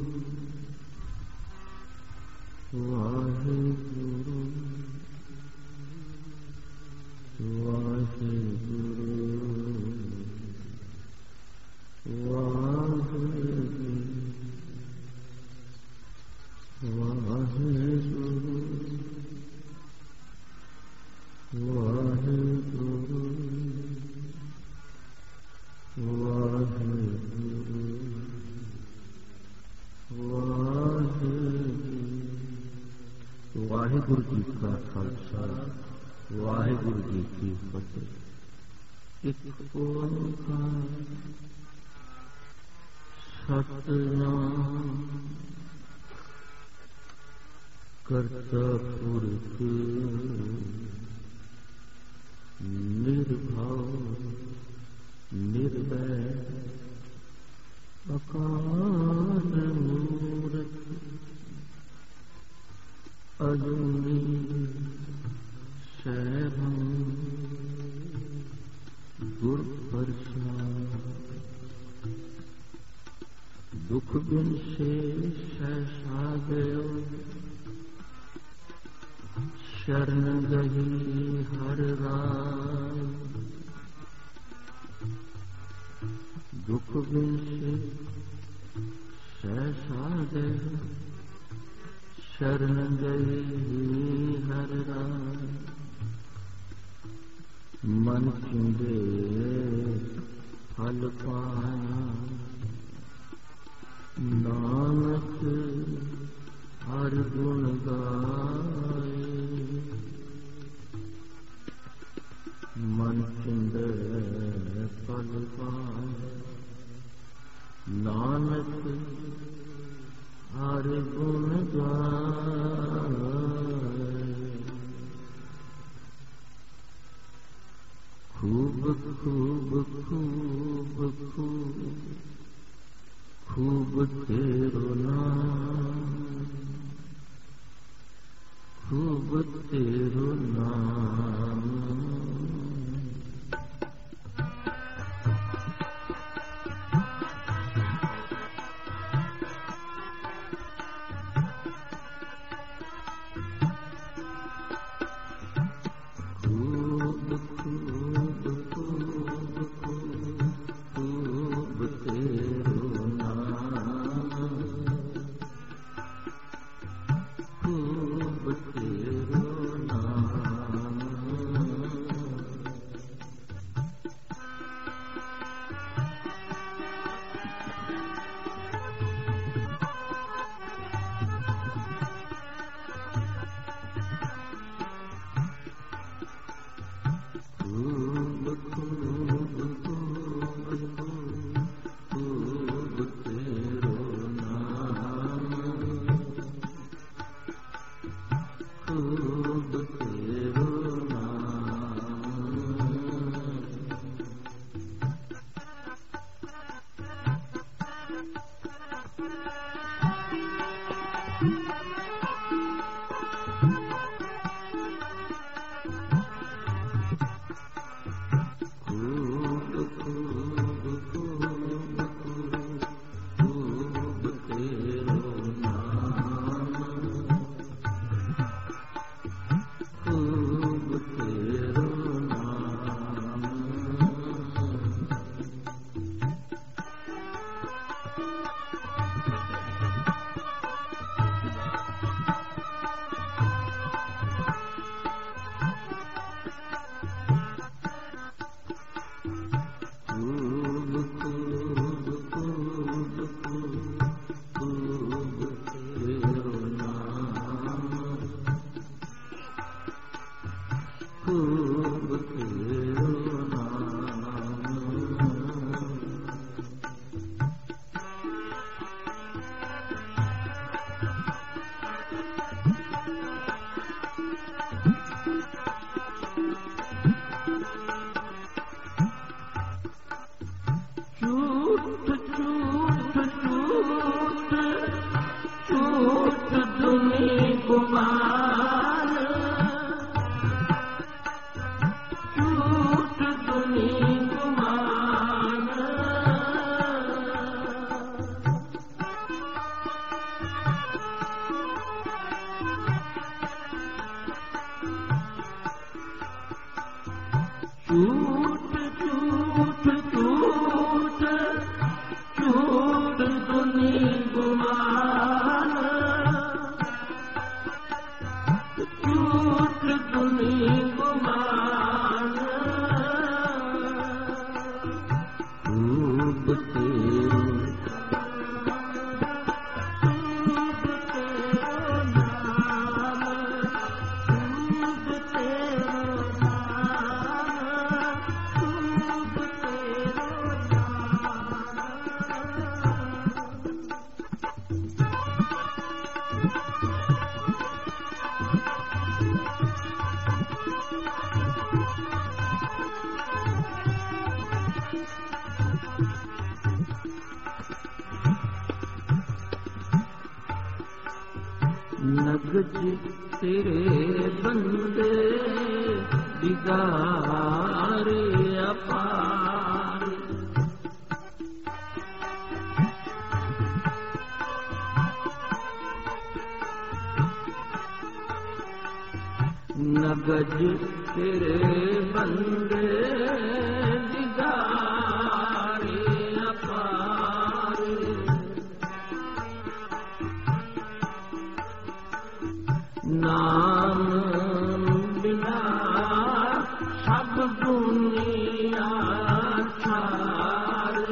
वाहेगुरु वाहिगुरु जी का खालसा वाहिगुरु जी की फतेह। एक ओंकार सतनाम करता पुरख निर्भव निर्वैर अकाल मूरत अजूनी शैभम गुर प्रसाद। दुख बिन शेष सागयो शरण गही हर राय। दुख बिन शेष सागयो शरण गई हर राय। मन चुंगे फल पाया नानक हर गुण गाए। मन चुंगे फल पाया नानक हर गुण गाए। खूब खूब खूब खूब खूब तेरो नाम खूब तेरो नाम। खूब तेरो नाम टूट टूट टूट टूट दुनी गुमान टूट दुनी गुमान खूब तेरो नगज तेरे बंदे दिगारे अपार नगज तेरे बंदे दिगारे अपार नाम बिना सब दुनिया छाड़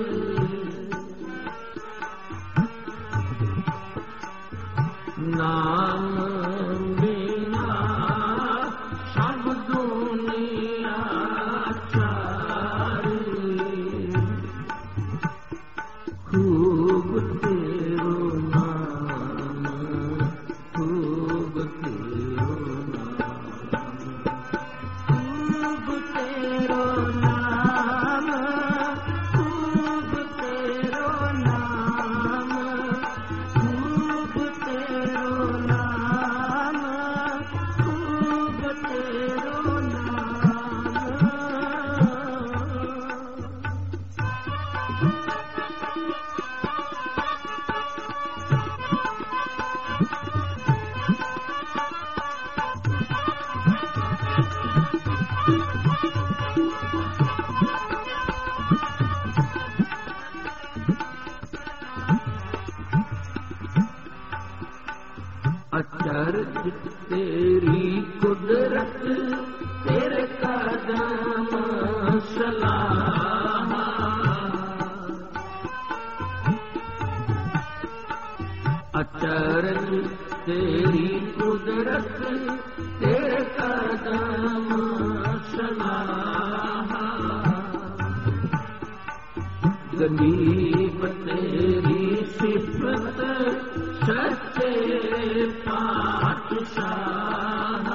नाम बिना सब दुनिया छाड़ खूब तेरो नाम खूब तेरो नाम खूब तेरो नाम खूब तेरो नाम खूब तेरो नाम अचरज तेरी कुदरत तेरे कदम सलाह अचरज तेरी कुदरत तेरे कदम सलाह गरीब तेरी सिफत सच्चे पातशाह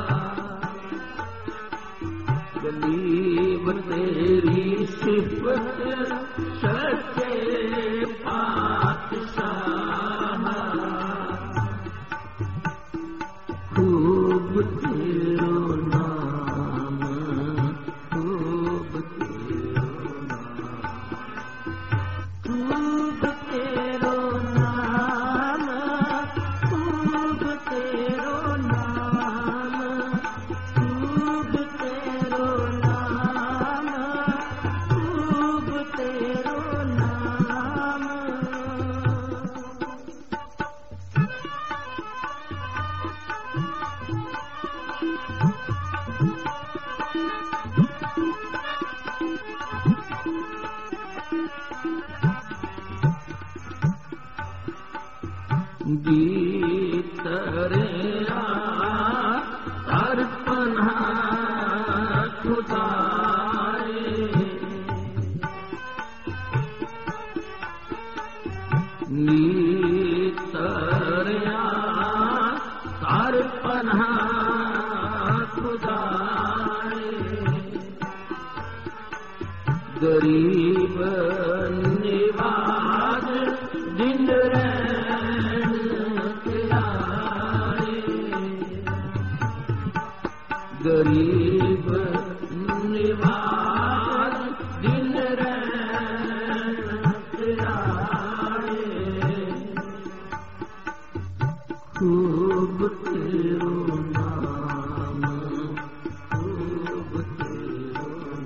गरीब तेरी सिफत सच्चे पातशाह खूब तेरो नाम खूब तेरो खूब तेरो नाम खूब तेरो नाम खूब तेरो नाम खूब तेरो नाम गीत रे अर्पणा खुदाए गीत रे अर्पणा खुदाए गरीब निवाज दिन गरीब निवाज दिन खूब तेरो नाम खूब तेरो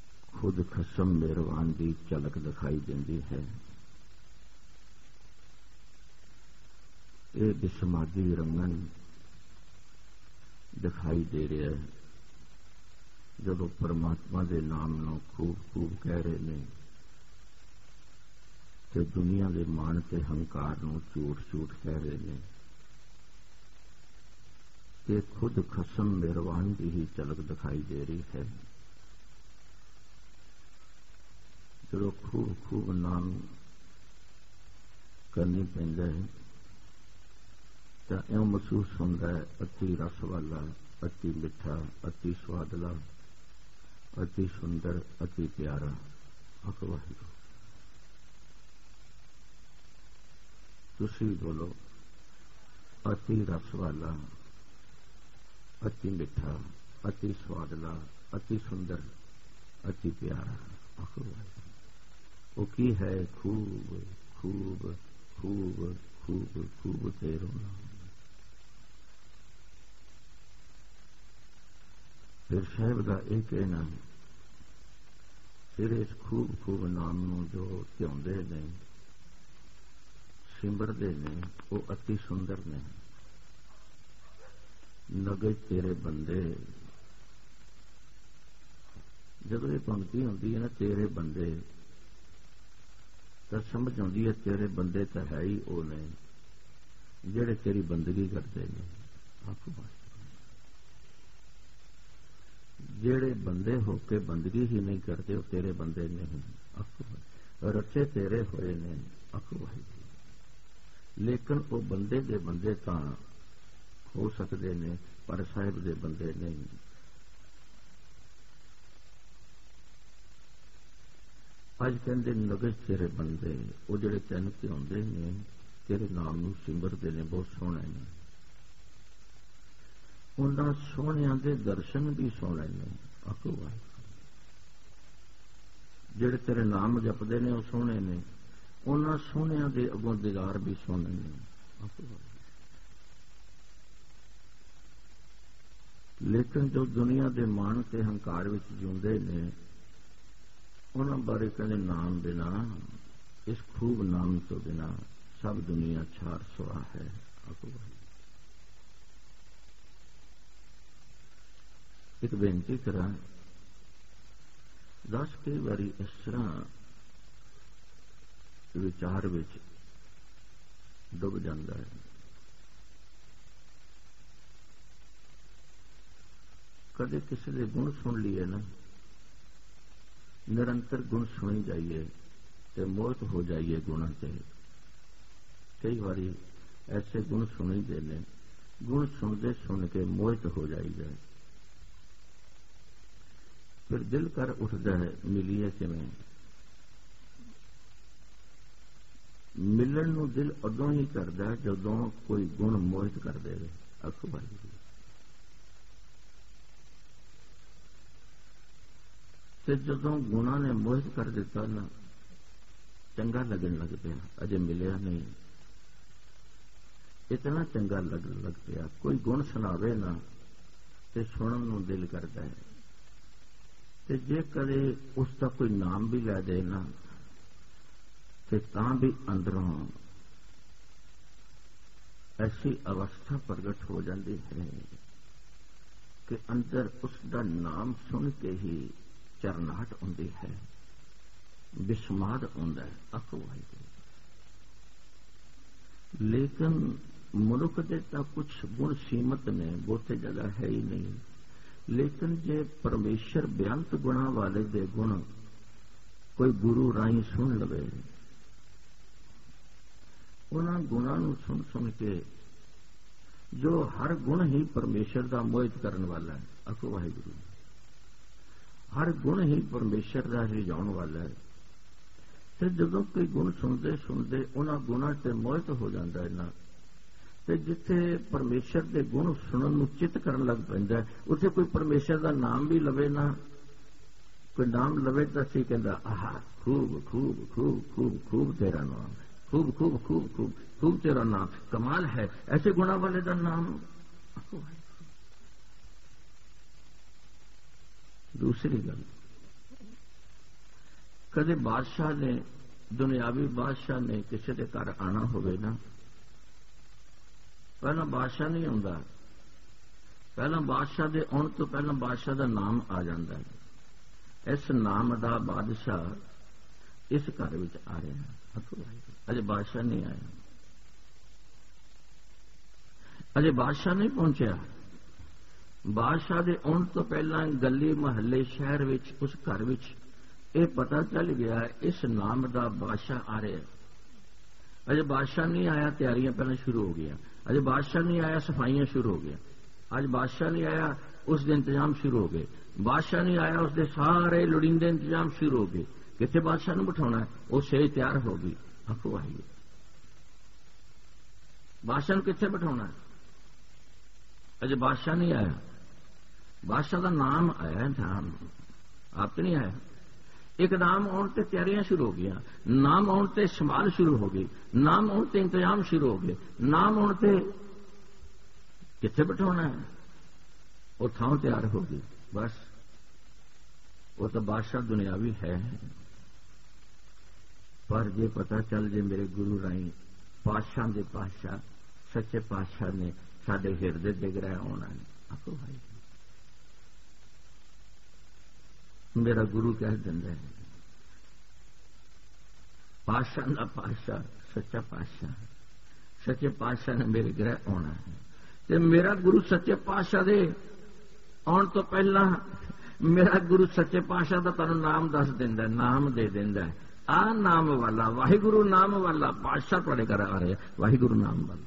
खुद खसम मेहरबान की झलक दिखाई देती है। ये विसमादी रंगन दिखाई दे रहा है जदों परमात्मा के नाम नूं खूब खूब कह रहे हैं ते दुनिया के मान ते हंकार नूं झूठ झूठ कह रहे हैं ते खुद खसम मेहरबान की ही झलक दिखाई दे रही है। जदों खूब खूब नाम करनी पैंदा है तो इं महसूस होता है अति रस वाला, अति मिठा, अति स्वादला, अति सुंदर, अति प्यारा। आखो वाहिगुरू। तुसी बोलो अति रस वाला, अति मिठा, अति स्वादला, अति सुंदर, अति प्यारा। आखो वाहिगुरू। वो की है? खूब खूब खूब खूब खूब तेरो नाम। फिर साहब का यह कहना है फिर इस खूब खूब नाम नूं जो ध्याउंदे ने सिमरदे ने वो अति सुंदर ने। नगे तेरे बंदे, जब ये पंक्ति होती है ना तेरे बंदे, तो समझ आती है तेरे बंदे तो है ही वो ने जेड़े तेरी बंदगी करते हैं। आपको जेड़े बंदे होके बंदगी ही नहीं करते वो तेरे बंदे नहीं। आपको रचे तेरे होए ने। आपको लेकिन वो बंदे दे बंदे तो हो सकते ने पर साहिब दे बंदे नहीं। अज कहते नगज तेरे बंदे वो जेड़े तैन ध्याउंदे ने तेरे नाम नूं सिमरदे ने बहुत सोहणे ने। उन्हां सोहणियां दे दर्शन भी सोहणे ने। आखो वाहिगुरू। जेड़े तेरे नाम जपदे ने वो सोहणे ने, उन्हां सोहणियां दे अगों दीदार भी सोहणे ने। आखो वाहिगुरू। लेकिन जो दुनिया के मान ते हंकार विच जिउंदे ने उन्हां बारे कहंदे नाम बिना, इस खूब नाम तो बिना सब दुनिया छार सुआ है। आखो वाहिगुरू। एक बेनती करा, दस कई बारी इस तरह विचार विच डुब जाता है। कदे किसी के गुण सुन लिए ना, निरंतर गुण सुनी जाइए तो मोहित हो जाइए गुणों से। कई बारी ऐसे गुण सुनी देने, गुण सुनते सुन के मोहित हो जाइए। फिर दिल कर उठता है मिलीए किवें। मिलन नूं दिल उदों ही करता है जदों कोई गुण मोहित कर दे। आखो वाहिगुरू। ते जदों गुणा ने मोहित कर दिता ना चंगा लगन लग पिया। अजे मिलिया नहीं, इतना चंगा लग पिया। कोई गुण सुनावे ना ते सुनन नूं दिल करता है। ते जे कदे उसका कोई नाम भी लै दे ना ते तां भी अंदरों ऐसी अवस्था प्रगट हो जाती है कि अंदर उसका नाम सुन के ही चरनाहट आती है, विस्माद आता है। आखो वाहिगुरू। लेकिन मनुख के तो कुछ गुण सीमित ने, बहुते जगह है ही नहीं। लेकिन जे परमेश्वर बेअंत गुणा वाले दे गुण कोई गुरु राही सुन लवे, उन्हां गुणा नूं सुन सुन के जो हर गुण ही परमेश्वर का मोहित करने वाला है। आखो वाहिगुरू। हर गुण ही परमेश्वर का रिझाउण वाला है। तो जदों कोई गुण सुनते सुनते उन्हां गुणां ते मोहित हो जाता है ना, ते जिथे परमेश्वर के गुण सुनन नूं चित करन लग पैंदा है, उत्थे कोई परमेश्वर का नाम भी लवे ना, कोई नाम लवे तो असीं कहंदा आहा खूब खूब खूब खूब खूब तेरा नाम है, खूब खूब खूब खूब खूब तेरा नाम, कमाल है। ऐसे गुणा वाले का नाम। दूसरी गल कदे बादशाह ने दुनियावी बादशाह ने किसी के घर आना होवे ना, पहला बादशाह नहीं आंदा, पहला बादशाह के आने तो पहला बादशाह का नाम आ जाता है। इस नाम का बादशाह इस घर में आ रहा है। अजे बादशाह नहीं आया, अजे बादशाह नहीं पहुंचा। बादशाह के आने तो पहला गली महल्ले शहर विच उस घर विच ये पता चल गया इस नाम का बादशाह आ रहा है। अजे बादशाह नहीं आया, तैयारियां पहले शुरू हो गया। अजे बादशाह नहीं आया, सफाइयां शुरू हो गया। आज बादशाह नहीं आया, उसके इंतजाम शुरू हो गए। बादशाह नहीं आया, उसके सारे लोड़ींदे इंतजाम शुरू हो गए। कितने बादशाह ने बिठाना है, वो सेज तैयार हो गई। आखो आइए, बादशाह ने कितने बिठाना है? अजे बादशाह नहीं आया, बादशाह का नाम आया, नाम आप तो नहीं आया। एक नाम आने ते तैयारियां शुरू हो गई, नाम आने ते संभाल शुरू हो गई, नाम आने ते इंतजाम शुरू हो गए। नाम आने ते कितने बिठाना है, वो थां तैयार हो गई। बस वो तो बादशाह दुनियावी है, पर जे पता चल जे मेरे गुरु राई पातशाह के पातशाह सच्चे पातशाह ने साडे हिरदे दे ग्रह आना है। आखो भाई, मेरा गुरु कह दिंदा है पातशाह का पातशाह सच्चा पातशाह, सच्चे पातशाह ने मेरे ग्रह आना है। ते मेरा गुरु सच्चे पातशाह दे आने तो पहला मेरा गुरु सच्चे पातशाह का तुहानू नाम दस दिंदा, नाम दे दिंदा है। आ नाम वाला वाहिगुरु नाम वाला पातशाह तुहाडे घर आ रहा, वाहिगुरु नाम वाला।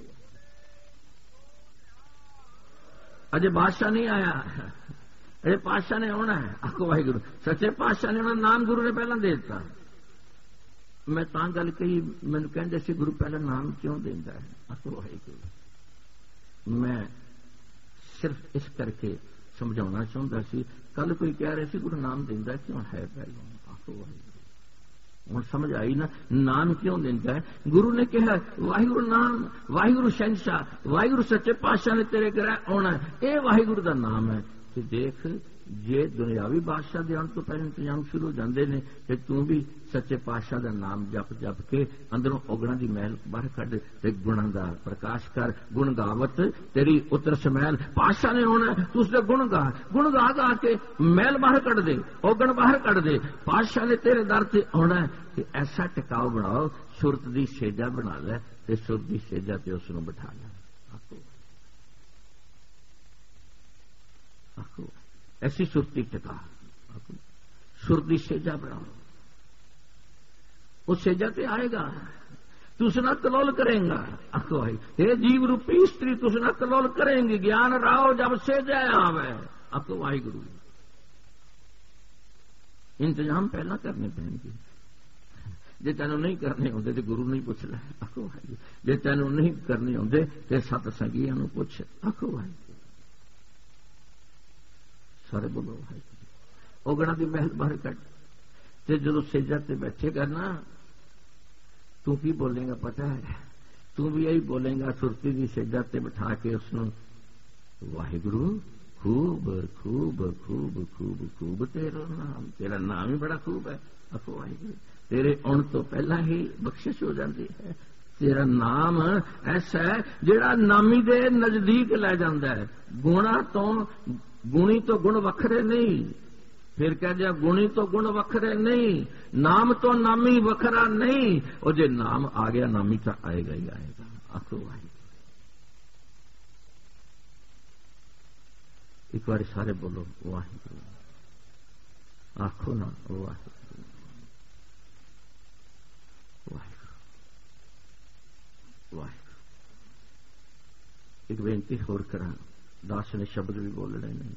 अजे बादशाह नहीं आया, अरे पातशाह ने आना है। आखो वाहिगुरु, सच्चे पातशाह ने आना, नाम गुरु ने पहला दे दिता। मैं तां गल कही, मैनू कहंदे सी गुरु पहला नाम क्यों देंदा है? आखो वाहिगुरु, मैं सिर्फ इस करके समझाना चाहता सी। कल कोई कह रहे सी गुरु नाम देंदा क्यों है पहला? आखो वाहिगुरु, हुण समझ आई ना, नाम क्यों देंदा है? गुरु ने कहा वाहिगुरु नाम, वाहिगुरु शहंशाह, वाहिगुरु सच्चे पातशाह ने तेरे घर आना है, ये वाहिगुरु का नाम है। कि देख, जे दुनियावी बादशाह के आने तो पहले इंतजाम शुरू हो जाते हैं, तो तू भी सच्चे पातशाह का नाम जप जप के अंदरों औगणा की महल बाहर कढ़ ते गुणों का प्रकाश कर। गुण गावत तेरी उतर समैल, पातशाह ने होना तू उसके गुण गा, गुण गा गा के महल बाहर कढ़ दे, औगण बाहर कढ़ दे। पातशाह ने तेरे दर से आना है कि ऐसा टिकाव बनाओ, सुरत की सेजा बना लै ते सुर की सेजा ते उसनू बिठा लै। आखो ऐसी सुरती टिका, सुरती सेजा बनाओ, वो सेजा ते आएगा, तू उसना कलोल करेगा। आखो भाई, हे जीव रूपी स्त्री तू उसना कलोल करेंगी, ज्ञान राहो जब सेजा आवे। आखो वाहिगुरु, इंतजाम पहला करने पैणगे। जे तेनों नहीं करने आते तो गुरु नहीं पूछ लै। आखो भाई, जे तेनों नहीं करने आते तो सतसंगियां नूं पुछ। आखो भाई, सारे बोलो भाई, औगणा की महल बाहर कट ते जो सेजा ते बैठेगा ना, तू की बोलेगा पता है? तू भी यही बोलेगा, सुरती की सेजा ते बिठा के उसनू वाहिगुरु खूब खूब खूब खूब खूब तेरा नाम, तेरा नाम ही बड़ा खूब है। आखो वाहिगुरु, तेरे आने तो पहला ही बख्शिश हो जाती है। तेरा नाम ऐसा है जिहड़ा नामी दे नजदीक लै जांदा है। गुणा तो गुणी तो गुण वखरे नहीं, फिर कह दिया गुणी तो गुण वखरे नहीं, नाम तो नामी वखरा नहीं। और जे नाम आ गया नामी तो आएगा ही आएगा। आखो भाई, एक बार सारे बोलो वाहिगुरु, आखो ना वाहिगुरु, वाहिगुरु, वाहिगुरु। एक बेनती होर करा, दास ने शब्द भी बोलने नहीं।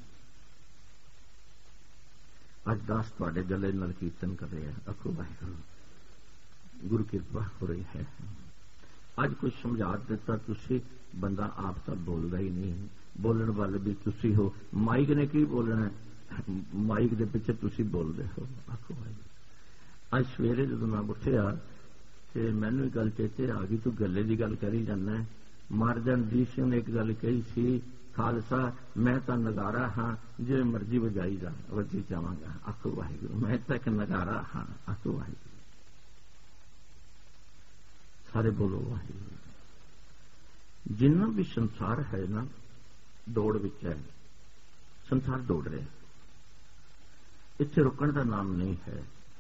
अज दास तुहाडे गले नाल कीर्तन कर रहे हैं। आखो वाहिगुरु, गुरु कृपा हो रही है। अज कुछ समझा दिता तुसी, बंदा आप तो बोलता ही नहीं, बोलने वाले भी तुसी हो। माइक ने की बोलना है, माइक के पिछे तुसी बोलते हो। आखो वाहिगुरु, अज सवेरे जो मैं उठिया तो मैनू गल चेते आ गई, तू गले की गल करी जाना है। महाराजा रणजीत सिंह ने एक गल कही सी, खालसा मैं तो नगारा हाँ जो मर्जी वजाई वजी जावांगा। आखो वाहिगुरू मैं तो एक नगारा हाँ। आखो वाहिगुरू सारे बोलो वाहिगुरू। जिन्ना भी संसार है ना दौड़ विच है, संसार दौड़ रहा, इत्थे रुकण का नाम नहीं है।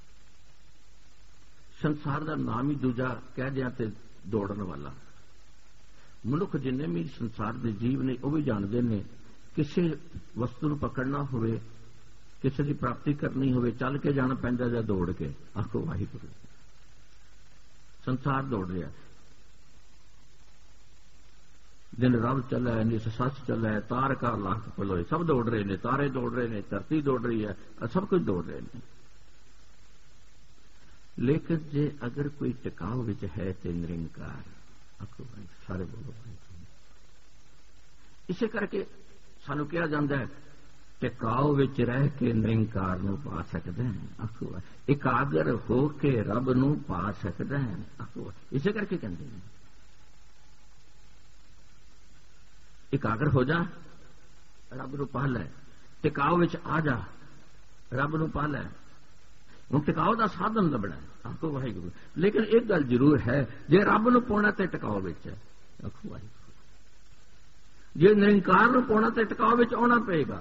संसार का नाम ही दूजा कह दिया ते दौड़न वाला। मनुख जिन्ने भी संसार के जीव ने वह भी जानते हैं किसी वस्तु को पकड़ना होवे, किसी की प्राप्ति करनी होवे, चल के जाना पैंदा या दौड़ के। आखो वाहिगुरू संसार दौड़ रहा, दिन रब चला है, निस सच चला है, तार का लाख पलोए, सब दौड़ रहे हैं, तारे दौड़ रहे हैं, धरती दौड़ रही है, सब कुछ दौड़ रहे हैं। लेकिन जे अगर कोई टिकाव विच है तो निरंकार। आखो भाई सारे बोलो भाई। इसे करके सानू कहा जाता है टिकाव विच रह के निरंकार नूं पा सकते हैं। आखो एकाग्र हो के रब नूं पा सकते हैं। आखो इसे करके कहते हैं एकाग्र हो जा रब नूं पा लै, टिकाव विच आ जा रब नूं पा लै। हुण टिकाव का साधन लभना है। आखो वाहिगुरू। लेकिन एक गल जरूर है जे रब नूं पाउणा ते टिकाव विच है। आखो वाहिगुरू जे निरंकार नूं पाउणा ते टिकाव विच आउणा पएगा।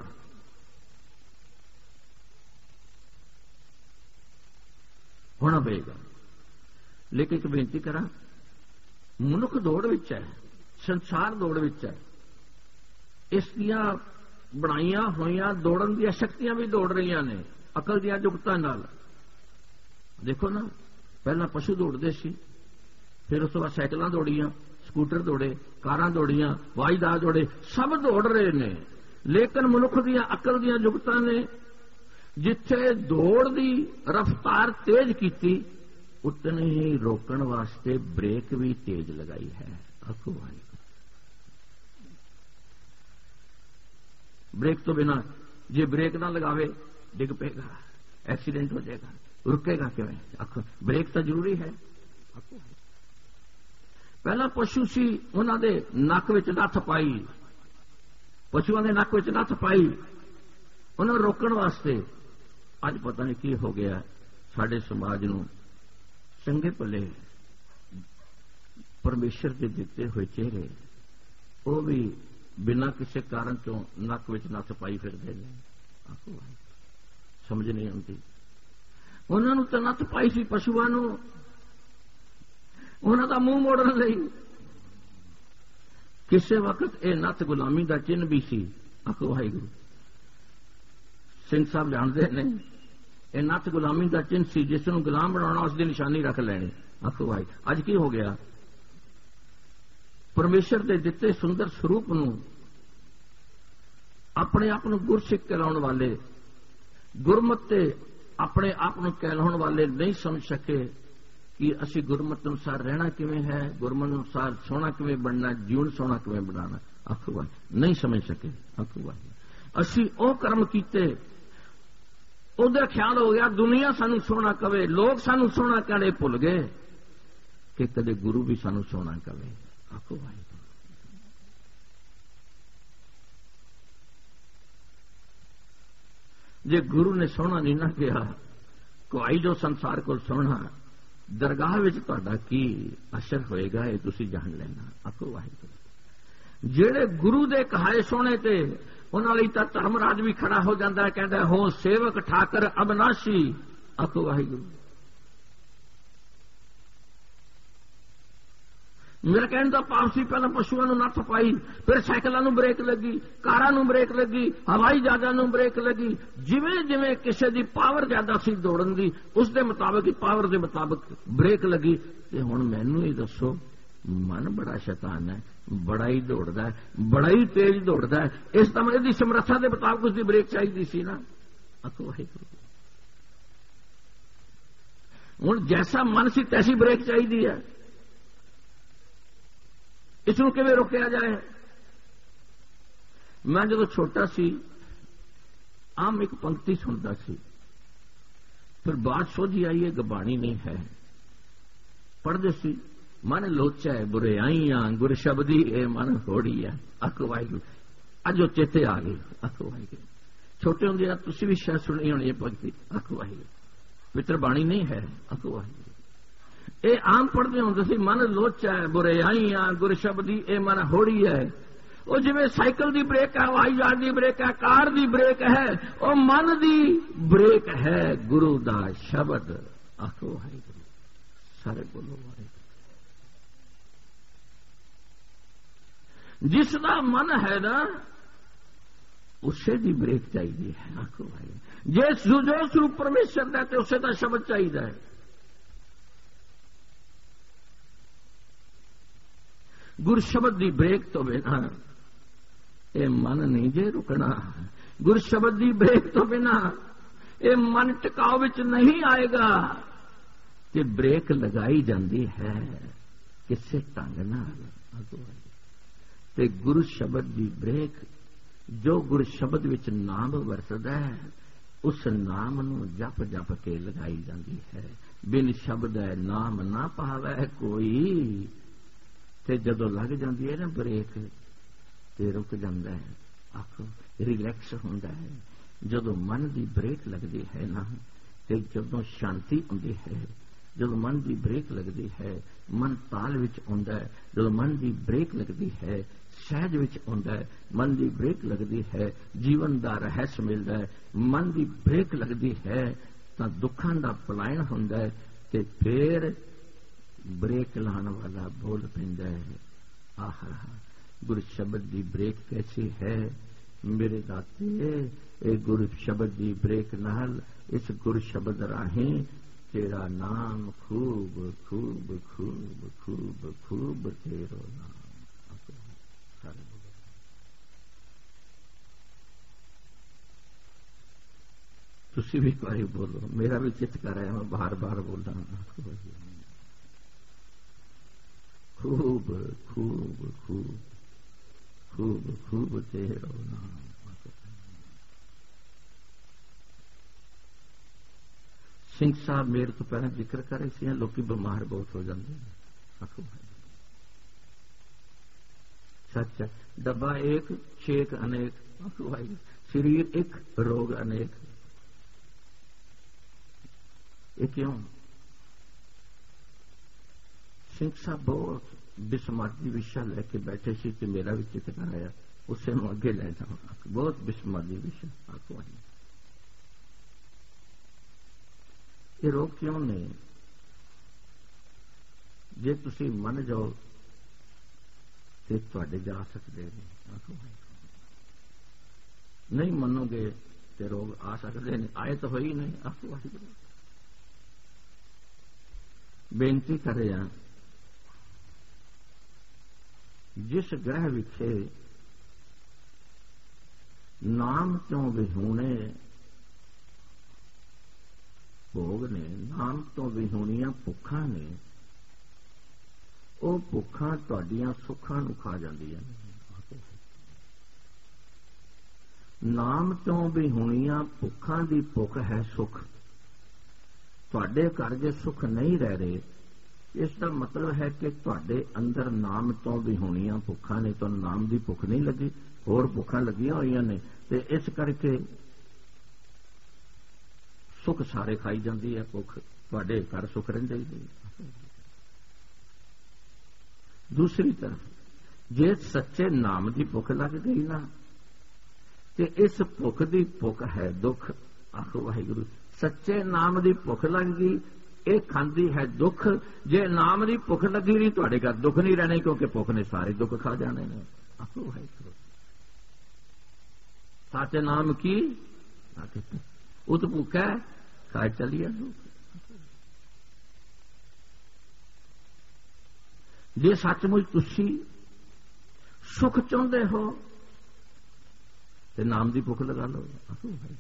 होना पएगा। लेकिन एक बेनती करा, मनुख दौड़ विच है, संसार दौड़ विच है, इसदियां बनाईयां होईयां दौड़न दी शक्तियां भी दौड़ रही ने अकल दी युक्तां नाल। देखो ना पहला पशु दौड़ते सी, फिर उस बाद साइकिलां दौड़ियां, स्कूटर दौड़े, कारां दौड़ियां, हवाई जहाज दौड़े, सब दौड़ रहे ने। लेकिन मनुख दी अकल दी युक्तां ने जिथे दौड़ दी रफ्तार तेज की उतने ही रोकण वास्ते ब्रेक भी तेज लगाई है। आखो भाई ब्रेक तो बिना जे ब्रेक ना लगावे डिग पेगा, एक्सीडेंट हो जाएगा, रुकेगा किवें? आखो ब्रेक तो जरूरी है। आखो पहला पशु सी उन्हां दे नक विच नत्थ पाई, पशुओं के नक विच नत्थ पाई उन्होंने रोकण वास्ते। अज पता नहीं की हो गया साडे समाज नूं चंगे भले परमेश्वर के दिते हुए चेहरे वो भी बिना किसी कारण तो नक विच नत्थ पाई फिरदे ने। आखो समझ नहीं आती। उन्होंने तो नत्थ पाई सी पशुओं नूं, उन्हां दा मूंह मोड़न लई। किसी वक्त यह नत्थ गुलामी का चिन्ह भी सी। आखो वाहिगुरू सिंह साहब जानते हैं यह नत्थ गुलामी का चिन्ह सी, जिसनूं गुलाम बनाना उसकी निशानी रख लैनी। आखो भाई अज की हो गया, परमेश्वर के दिते सुंदर स्वरूप नूं अपने आप नूं गुरसिख कहलाउण वाले, गुरमत ते अपने आप नूं कहलाउण वाले नहीं समझ सके कि असी गुरमत अनुसार रहना किवें है, गुरमत अनुसार सोना किवें बनना, जीवन सोना किवें बनाना। आखो भाई नहीं समझ सके। आखो भाई असी ओ कर्म कीते, उधर ख्याल हो गया दुनिया सानू सोना कवे, लोग सानू सोना कहने भुल गए कि कदे गुरु भी सानू सोना कवे। आखो भाई जे गुरु ने सोना नहीं ना कहा, कोई जो संसार को सोना दरगाह विच तुहाडा की असर होएगा ये तुसीं जान लेना। आखो वाहिगुरू जेड़े गुरु दे कहाए सोने ते उन्हां लई तां धर्मराज भी खड़ा हो जाता है, कहता है हो सेवक ठाकर अबनाशी। आखो वाहिगुरू मेरा कहने का भाव सी पहले पशुओं नूं नत्थ पाई, फिर साइकिलों नूं ब्रेक लगी, कारां नूं ब्रेक लगी, हवाई जहाज़ां नूं ब्रेक लगी। जिवें जिवें किसी की पावर ज्यादा सी दौड़न दी उस दे मुताबिक पावर के मुताबिक ब्रेक लगी। ते हुण मैनूं ही दसो मन बड़ा शैतान है, बड़ा ही दौड़दा है, बड़ा ही तेज दौड़दा है। इस तरह इसकी समर्था के मुताबिक उसकी ब्रेक चाहिए सी ना। आखो वाहिगुरू हुण जैसा मन सी तैसी ब्रेक चाहिए है। इसनूं किवें रोकया जाए? मैं जदों छोटा सी आम एक पंक्ति सुनता सी, फिर बात सोझी आई है गबाणी नहीं है, पढ़दे सी मन लोचा है बुरे आईयां गुर शब्दी ए मन होड़ी है। आखो वाहिगुरू अज वो चेते आ गई। आखो वाहिगुरू। छोटे होंगे तुसी भी शायद सुनी होनी है भगती। आखो वाहिगुरू। पितर बाणी नहीं है। आखो वाहिगुरू। ये आम पढ़ते होंगे सी मन लोचा है, बुरे आई आ, गुर शब्द दी ए मन होड़ी है। वो जिवें साइकिल दी ब्रेक है, हवाई जहाज दी ब्रेक है, कार दी ब्रेक है, वो मन दी ब्रेक है गुरु दा शब्द। आखो वाहिगुरू। सारे बोलो वाहिगुरू। जिसका मन है ना उसे दी ब्रेक चाहिए है। आखो वाहिगुरू। जो स्वरूप परमेश्वर दा ते उसे दा शब्द चाहिए है। गुर शब्द दी ब्रेक तो बिना ये मन नहीं जे रुकना। गुर शब्द दी ब्रेक तो बिना ये मन टिकाव विच नहीं आएगा। कि ब्रेक लगाई जाती है किसे ढंग नाल। ते गुरु शब्द दी ब्रेक जो गुरु शब्द विच नाम वरसदा है उस नाम नूं जप जप के लगाई जाती है। बिन शब्द है नाम ना पावै कोई। ते जदों लग जाती है ना ब्रेक ते रुक जाता है। आखो रिलैक्स होता है। जदों मन की ब्रेक लगती है ना ते जदों शांति आती है, जदों मन की ब्रेक लगती है मन ताल विच आउंदा है। जदों मन की ब्रेक लगती है सहज विच आउंदा है। मन की ब्रेक लगती है जीवन का रहस्य मिलता है। मन की ब्रेक लगती है तो दुखों का पलायन होंदा है। ते फिर ब्रेक लाने वाला बोल पैंदा है। आहा गुरु शब्द की ब्रेक कैसी है मेरे दाते। ये गुरु शब्द की ब्रेक नाल इस गुरु शब्द राही तेरा नाम खूब खूब खूब खूब खूब तेरो नाम। तुसी भी एक बार बोलो। मेरा भी चित्त कर रहा है मैं बार बार बोल रहा हूं। खूब खूब खूब खूब खूब तेरो नाम। सिंह साहब मेरे तो पहले जिक्र कर रहे थे लोग बीमार बहुत हो जाते हैं। आखो सच है। डब्बा एक छेक अनेक। आखो भाई शरीर एक रोग अनेक। ये क्यों? सिंह साहब बहुत बिस्मादी विषय लेके बैठे सी कि मेरा भी चित कराया उसे अगे ले जाओ। बहुत बिस्मादी विषय। आखो ये रोग क्यों नहीं? जे तुसी मन जाओ तो तुहाडे जा सकते हैं। नहीं मनोगे तो रोग आ सकते नहीं। आए तो हो ही नहीं। आखो वाहिगुरू। बेनती कर रहे हैं जिस ग्रह विखे नाम तो विहूणे भोग ने, नाम तो विहूणियां भुखा ने, वो भुखा तुहाडियां सुखां नूं खा जांदियां ने। नाम तो विहूणियां भुखां दी भुख है सुख। तुहाडे घर जे सुख नहीं रह रहे इसका मतलब है कि तुहाडे अंदर नाम तो विहूणियां भुखा ने। तो नाम की भुख नहीं लगी होर भुखा लगियां होईयां ने ते इस करके सुख सारे खाई जाती है भुख। तुहाडे घर सुख रहिंदे ही नहीं। दूसरी तरफ जे सच्चे नाम की भुख लग गई ना ते इस भुख की भुख है दुख। आखो वाहिगुरू। सच्चे नाम की भुख लग गई ये खाती है दुख। जे नाम की भुख लगी रही तुहाडे घर दुख नहीं रहने क्योंकि भुख ने सारे दुख खा जाने ने। आखो वाहिगुरू। साचे नाम की उत भूख है खाए चलिए दुख। जे सचमुच तुसी सुख चाहते हो तो नाम की भुख लगा लो। आखो वाहिगुरू।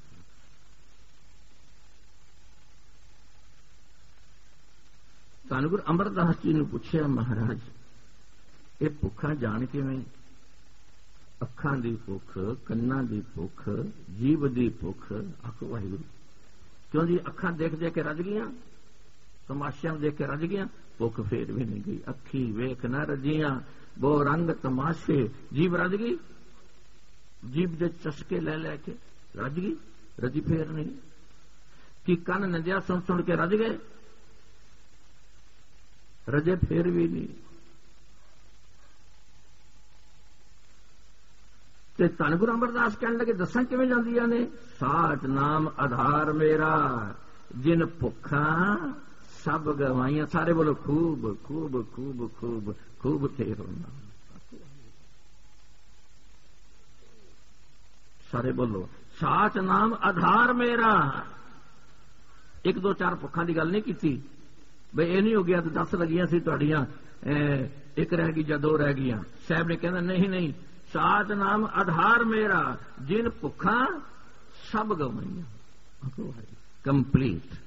धन गुरु अमरदास जी ने पूछा महाराज ये भुखा जान किवें? अखां दी भुख, कन्नां दी भुख, जीव दी भुख। आखो वाहिगुरू। क्यों जी अखां देख देख के रज गईयां, तमाशियां देख के रज गईयां, भुख फेर भी नहीं गई। अखी वेख न रजियां वो रंग तमाशे जीव रज गई। जीभ दे चस्के ले लैके रज गई, रजी फेर नहीं। कि कन नंदिया सुन सुन के रज गए, रजे फेर भी नहीं। ते धन गुरु अमरदास कहने लगे दसां किवें जांदियां ने। साच नाम आधार मेरा, जिन भुखा सब गवाइयां। सारे बोलो खूब खूब खूब खूब खूब तेरो नाम। सारे बोलो साच नाम आधार मेरा। एक दो चार भुखा की गल नहीं की बई ये नहीं हो गया तो 10 लगियां सी तुहाडियां, एक रह गई या 2 रह गई। साहब ने कहना नहीं नहीं, साच नाम आधार मेरा, जिन भुखा सब गवाइयां। कंप्लीट।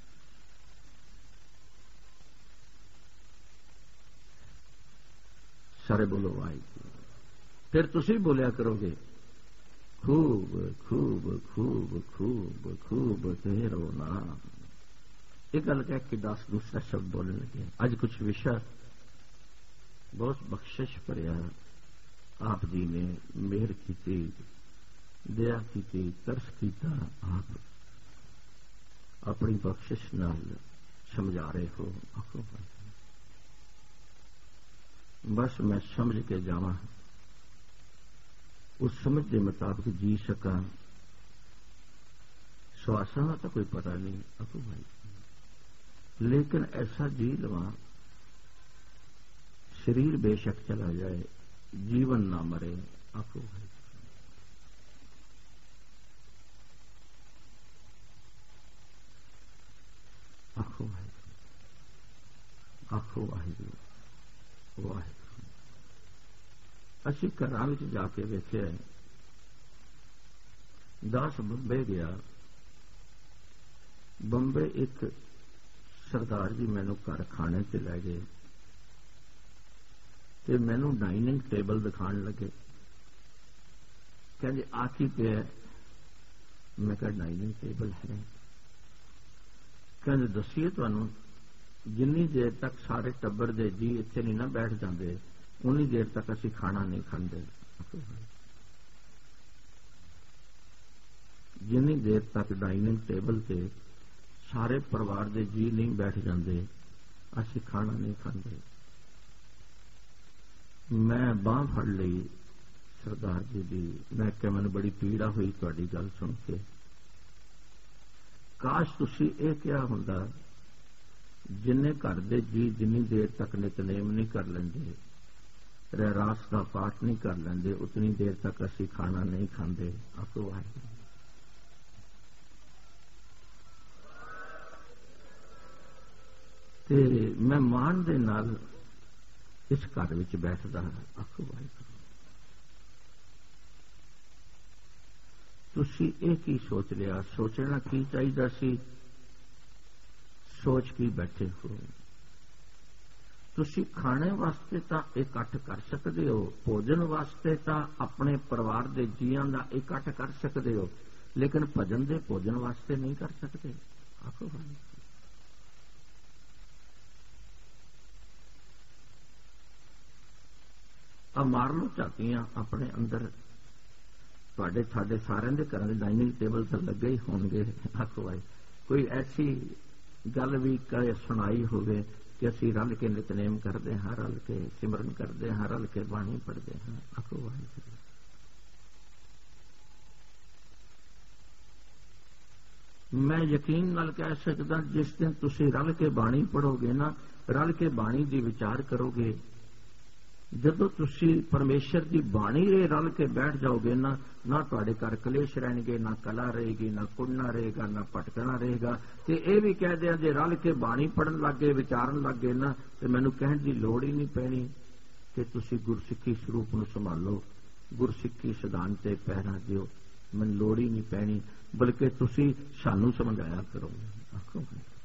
सारे बोलो वाहिगुरू। फिर तुसी बोलिया करोगे खूब खूब खूब खूब खूब तेरो नाम। एक गल कह के 10 दूसरा शब्द बोलने लगे। आज कुछ विषय बहुत बख्शिश भरिया आप जी ने मेहर की, दया की, तरस किया। आप अपनी बख्शिश नाल समझा रहे हो। बस मैं समझ के जावा, उस समझ के मुताबिक जी सका। श्वासा का तो कोई पता नहीं अकू भाई, लेकिन ऐसा जी लवा शरीर बेशक चला जाए, जीवन ना मरे। आखो भाई, आखो भाई, आखो वाहिगुरू वाहिगुरू। असी घरां विच जाके वेख्या, दास बंबे गया। बंबे एक सरदार जी मैनू घर खाने से लै गए ते मैनू डाइनिंग टेबल दिखाने लगे। कहते आ की पे है? मैं कहा डाइनिंग टेबल है। कहते दसीए तुहानू, जिन्नी देर तक सारे टब्बर दे जी इत्थे नहीं ना बैठ जाते, उन्नी देर तक असी खाना नहीं खाते। जिन्नी देर तक डाइनिंग टेबल ते सारे परिवार दे जी नहीं बैठ जाते, असी खाना नहीं खाते। मैं बांह फड़ लई सरदार जी की। मैं क्या, मैनूं बड़ी पीड़ा हुई तुहाडी गल सुन के। काश तुसी ये क्या हुंदा, जिन्ने घर दे जी जिन्नी देर तक नितनेम नहीं कर लेंदे, रहरास का पाठ नहीं कर लेंदे, उतनी देर तक असी खाना नहीं खाते। आखो वाहिगुरू। ते मैं मान दे नाल इस घर विच बैठदा। आखो वाहिगुरू। तुसी ये की सोच लिया? सोचना की चाहिए सी, सोच की बैठे हो। तुसी खाने वास्ते तां इकट्ठ कर सकते हो, भोजन वास्ते तां अपने परिवार के जीआं दा इकट्ठ कर सकते हो, लेकिन भजन दे भोजन वास्ते नहीं कर सकते। आखो भाई, मार लो झातियां अपने अंदर। तुहाडे साडे सारे दे घरां दे डाइनिंग टेबल तो लगे ही होंगे। आखो भाई, कोई ऐसी गल भी कदे सुनाई होवे कि असी रल के नितनेम करते हैं, रल के सिमरन करते हैं, रल के बाणी पढ़ते हैं। आखो वाहिगुरू। मैं यकीन नाल कह सकदा, जिस दिन तुसी रल के बाणी पढ़ोगे ना, रल के बाणी दी विचार करोगे, जदों तुसी परमेश्वर की बाणी रल के बैठ जाओगे ना, ना तुहाडे घर कलेश रहणगे, ना कला रहेगी, ना कुड़ना रहेगा, ना भटकना रहेगा। ते ये भी कह दिया, जे रल के बाणी पढ़न लग गए, विचारन लग गए ना, तो मैनूं कहण दी लोड़ ही नहीं पैनी कि तुसी गुरसिੱਖੀ स्वरूप नूं संभालो, गुरसिੱਖੀ सिद्धांत ते पैरा दिओ। मैनूं लोड़ ही नहीं पैनी, बल्कि तुसी सानूं समझाया करो। आखो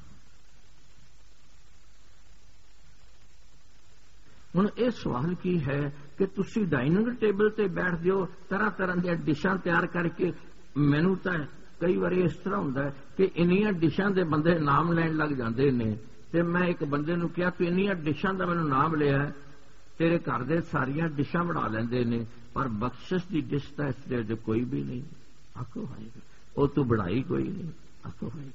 हुण ये सवाल की है कि तुसी डाइनिंग टेबल ते बैठ दिओ, तरह तरह दी डिशां तैयार करके। मैनूं तां कई बार इस तरह हुंदा है कि इन्नियां डिशां दे बंदे नाम लैण लग जांदे ने, ते मैं एक बंदे नूं कहा तू इन्नियां डिशां दा मैनूं नाम लिया है तेरे घर दे सारियां डिशां बना लेंदे ने पर बख्शिश की डिश तो इस दे कोई भी नहीं। आखो वाहिगुरू, वो तू बढ़ाई कोई नहीं। आखो वाहिगुरू।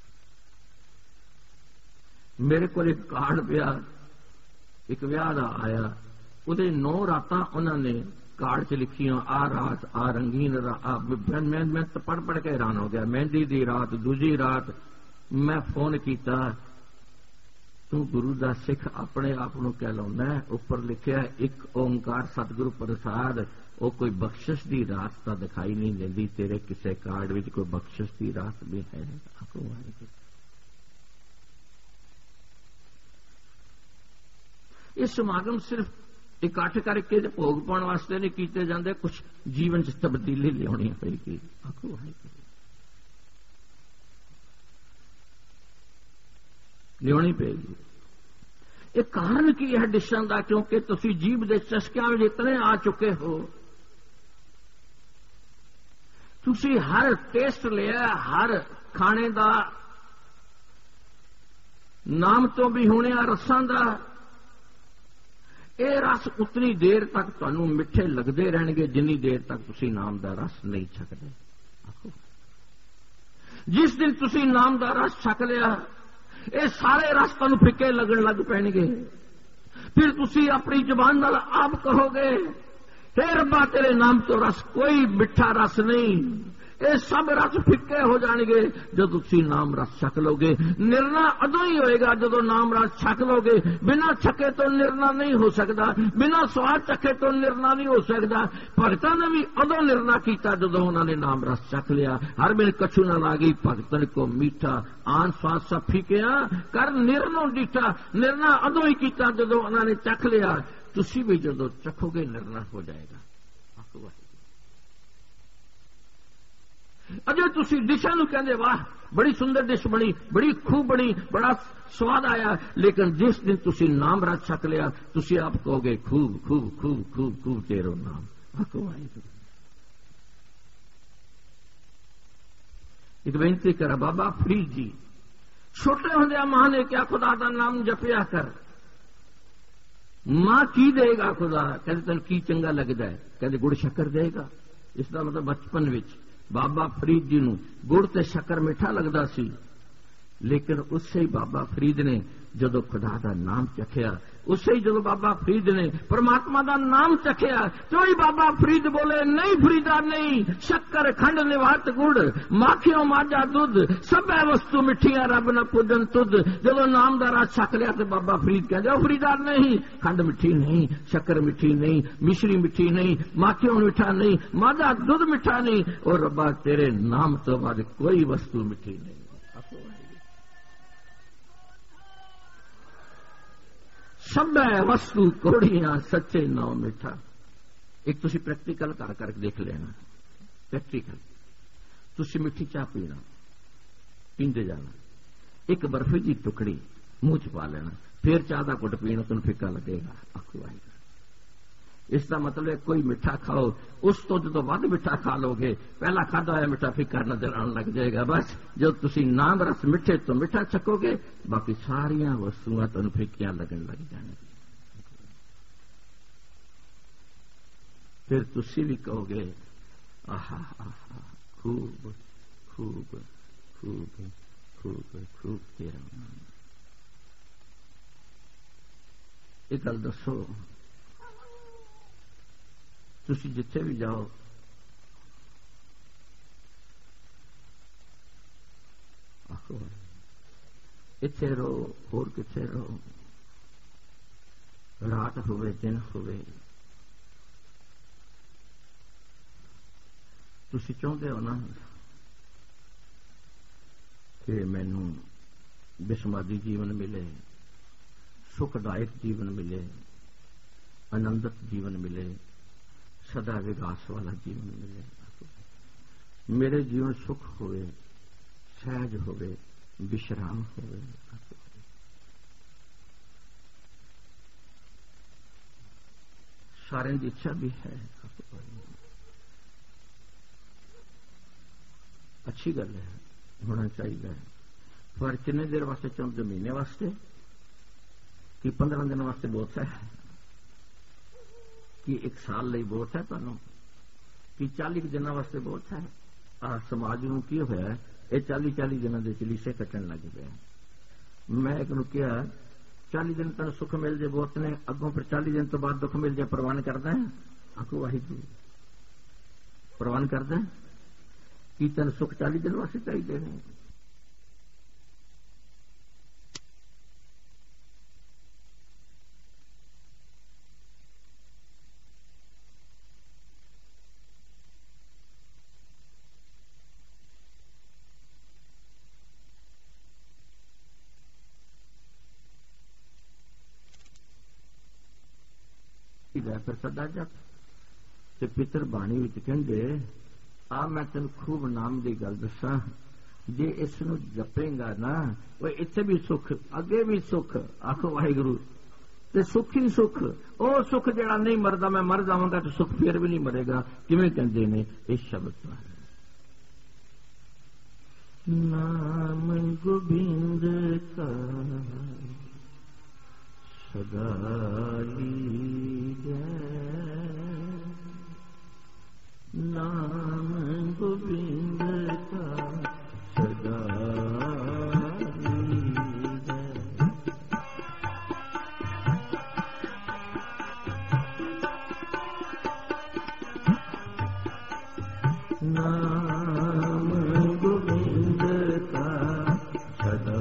मेरे को एक कार्ड पिया, एक विआह दा आया, उहदे 9 रातां उन्होंने कार्ड च लिखियां, आ रात आ रंगीन रात। मैं तो पढ़ पढ़ के हैरान हो गया। मेहंदी दी रात, दूजी रात मैं फोन किया, तू गुरु दा सिख अपने आप को कहलाउंदा है, उपर लिखिया एक ओंकार सतगुरु प्रसाद। वो कोई बख्शिश की रात तो दिखाई नहीं देती, तेरे किसी कार्ड में कोई बख्शिश की रात भी है। ये समागम सिर्फ इकट्ठ करके भोग पाने वास्ते नहीं किए जाते, कुछ जीवन च तब्दीली लियानी पेगी। आखो लियानी पेगी। ये कारण की है डिशां दा? क्योंकि तुसी जीभ दे चस्कियां में इतने आ चुके हो, तुसी हर टेस्ट लिया, हर खाने दा नाम तो भी होने रसां दा। ये रस उतनी देर तक तुहानू मिठे लगते रहणगे जिन्नी देर तक तुसी नाम दा रस नहीं छकदे। जिस दिन तुसी नाम दा रस छक लिया, ये सारे रस तुहानू फिक्के लगन लग पैणगे। फिर तुसी अपनी जुबान नाल आप कहोगे, हे रब्बा तेरे नाम तो रस कोई मिठा रस नहीं। ये सब रस फिक्के हो जाएंगे जो तुसी नाम रस छक लोगे। निर्णय अदों ही होएगा जो नाम रस छक लोगे। बिना छके तो निर्णय नहीं हो सकता, बिना स्वाद चखे तो निर्णय नहीं हो सकता। भगतां ने भी अदों निर्णय किया जो उन्होंने नाम रस छक लिया। हर बिन कछु न लागी भगतन को मीठा, आन स्वाद सब फीकिया कर निर्णय डीठा। निर्णय अदों ही किया जो उन्होंने चख लिया। तुसी भी जो चखोगे निर्णय हो जाएगा। अजे तुसी डिशां नूं कहंदे वाह बड़ी सुंदर डिश बनी, बड़ी खूब बनी, बड़ा स्वाद आया, लेकिन जिस दिन तुसी नाम रस छक लिया तुसी आप कहोगे खूब खूब खूब खूब खूब तेरो नाम। आखो वाहिगुरू। एक बेनती करा बाबा फरीद जी, छोटे होंदे मां ने क्या खुदा दा नाम जपिया कर। मां की देगा खुदा? कहते तेन की चंगा लगता है? कहते गुड़ शक्कर देगा। इसका मतलब बचपन विच बाबा फरीद जी नूं गुड़ ते शक्कर मिठा लगता सी, लेकिन उससे ही बाबा फरीद ने जदों खुदा दा नाम चखिया, उससे ही जदों बाबा फरीद ने परमात्मा दा नाम चखिया तो ही बाबा फरीद बोले नहीं फरीदा नहीं, शक्कर खंड निवात गुड़, माखियों माजा दुध, सब वस्तु मिठिया रब न पूजन तुद। जदों नाम दा रस छक लिया तो बाबा फरीद कहते ओ फरीदा नहीं, खंड मिठी नहीं, शक्कर मिठी नहीं, मिश्री मिठी नहीं, माखियों मिठा नहीं, माजा दुध मिठा नहीं, और रब्बा तेरे नाम तो बाद कोई वस्तु मिठी नहीं। सब वस्तु कोड़ियां सच्चे नाम मिठा। एक तुसी प्रैक्टिकल कर करके देख लेना। प्रैक्टिकल तुसी मिठी चाह पीना, पींदे जाना, एक बर्फी की टुकड़ी मुंह च पा लेना, फिर चाह का घुट पीना, तुम फिक्का लगेगा। आखो आएगा। इसका मतलब है कोई मिठा खाओ, उस तो जो वध मिठा खा लोगे, पहला खादा होया मिठा फिक्का नजर आने लग जाएगा। बस जो तुसी नाम रस मिठे तो मिठा छकोगे, बाकी सारिया वस्तुआं तुम फिक्कियां लगन लग जाने। फिर तुसी भी कहोगे आहा आहा खूब खूब खूब खूब खूब तेरा नाम। एक गल दसो, तुसी जिथे भी जाओ आखो इथे रहो, होर किथे रहो, रात होवे दिन होवे, तुसी चाहते हो ना कि मैनू विस्मादी जीवन मिले, सुखदायक जीवन मिले, आनंदित जीवन मिले, सदा विकास वाला जीवन मिले। मेरे जीवन सुख होवे, सहज होवे, विश्राम होवे। सारे की इच्छा भी है, अच्छी गल है, होना चाहिए। पर कितने देर वास्ते चाहते? महीने वास्ते कि 15 दिन वास्ते बहुत है? कि 1 साल ਲਈ ਬਹੁਤ ਹੈ ਤੁਹਾਨੂੰ, कि 40 ਦਿਨਾਂ ਵਾਸਤੇ ਬਹੁਤ ਹੈ। ਆ ਸਮਾਜ ਨੂੰ ਕੀ ਹੋਇਆ, ਇਹ 40 ਦਿਨਾਂ ਦੇ ਚਲੀਸੇ ਕੱਟਣ ਲੱਗ ਪਿਆ। ਮੈਂ ਇੱਕ ਨੂੰ ਕਿਹਾ 40 ਦਿਨ ਤੱਕ ਸੁੱਖ ਮਿਲ ਜੇ ਬਹੁਤ ਨੇ, ਅੱਗੋਂ ਫਿਰ 40 ਦਿਨ ਤੋਂ ਬਾਅਦ ਦੁੱਖ ਮਿਲ ਜਾਏ, ਪ੍ਰਵਾਨ ਕਰਦਾ ਹੈ? ਆਖੋ ਵਾਹਿਗੁਰੂ ਪ੍ਰਵਾਨ ਕਰਦਾ ਕਿ ਤੈਨੂੰ ਸੁੱਖ 40 ਦਿਨ ਵਾਸਤੇ ਚਾਹੀਦੇ ਨੇ। ਫਿਰ ਸਦਾ ਜਪ ਤੇ ਪਿਤਰ ਬਾਣੀ ਵਿੱਚ ਕਹਿੰਦੇ ਆ ਮੈਂ ਤੈਨੂੰ ਖੂਬ ਨਾਮ ਦੀ ਗੱਲ ਦੱਸਾਂ, ਜੇ ਇਸ ਨੂੰ ਜਪੇਗਾ ਨਾ ਉਹ ਇੱਥੇ ਵੀ ਸੁੱਖ ਅੱਗੇ ਵੀ ਸੁੱਖ। ਆਖੋ ਵਾਹਿਗੁਰੂ। ਤੇ ਸੁੱਖ ਹੀ ਸੁੱਖ, ਉਹ ਸੁੱਖ ਜਿਹੜਾ ਨਹੀਂ ਮਰਦਾ, ਮੈਂ ਮਰ ਜਾਵਾਂਗਾ ਤੇ ਸੁੱਖ ਫਿਰ ਵੀ ਨਹੀਂ ਮਰੇਗਾ। ਕਿਵੇਂ ਕਹਿੰਦੇ ਨੇ ਇਸ ਸ਼ਬਦ ਤੋਂ, ਨਾਮ ਗੋਬਿੰਦ ਕਾ सदा लीजै, नाम गोविंद का सदा लीजै। नाम गोविंद का सदा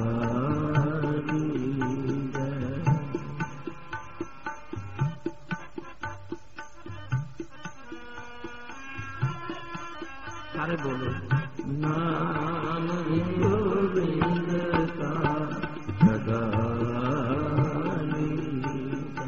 बोलो, नाम गोविंद का सदा लीजै।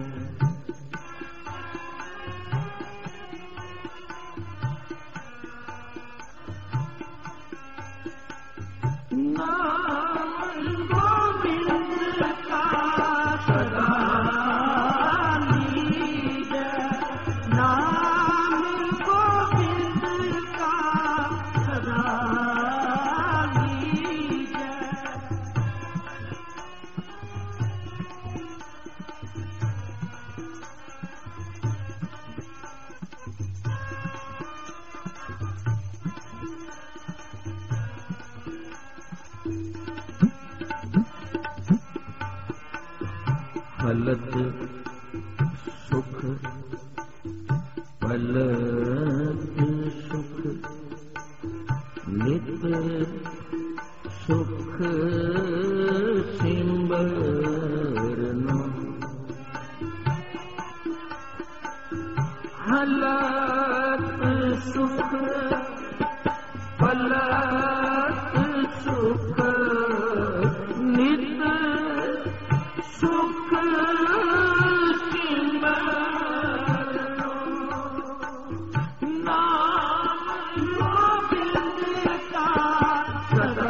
नाम गोविंद का सदा लीजै, नाम गोविंद का सदा लीजै। फलत सुख फलत सुख नित सुख सिमरनो, फलत सुख फलत सुख नित सुख सिमरनो, नाम गोविंद का सदा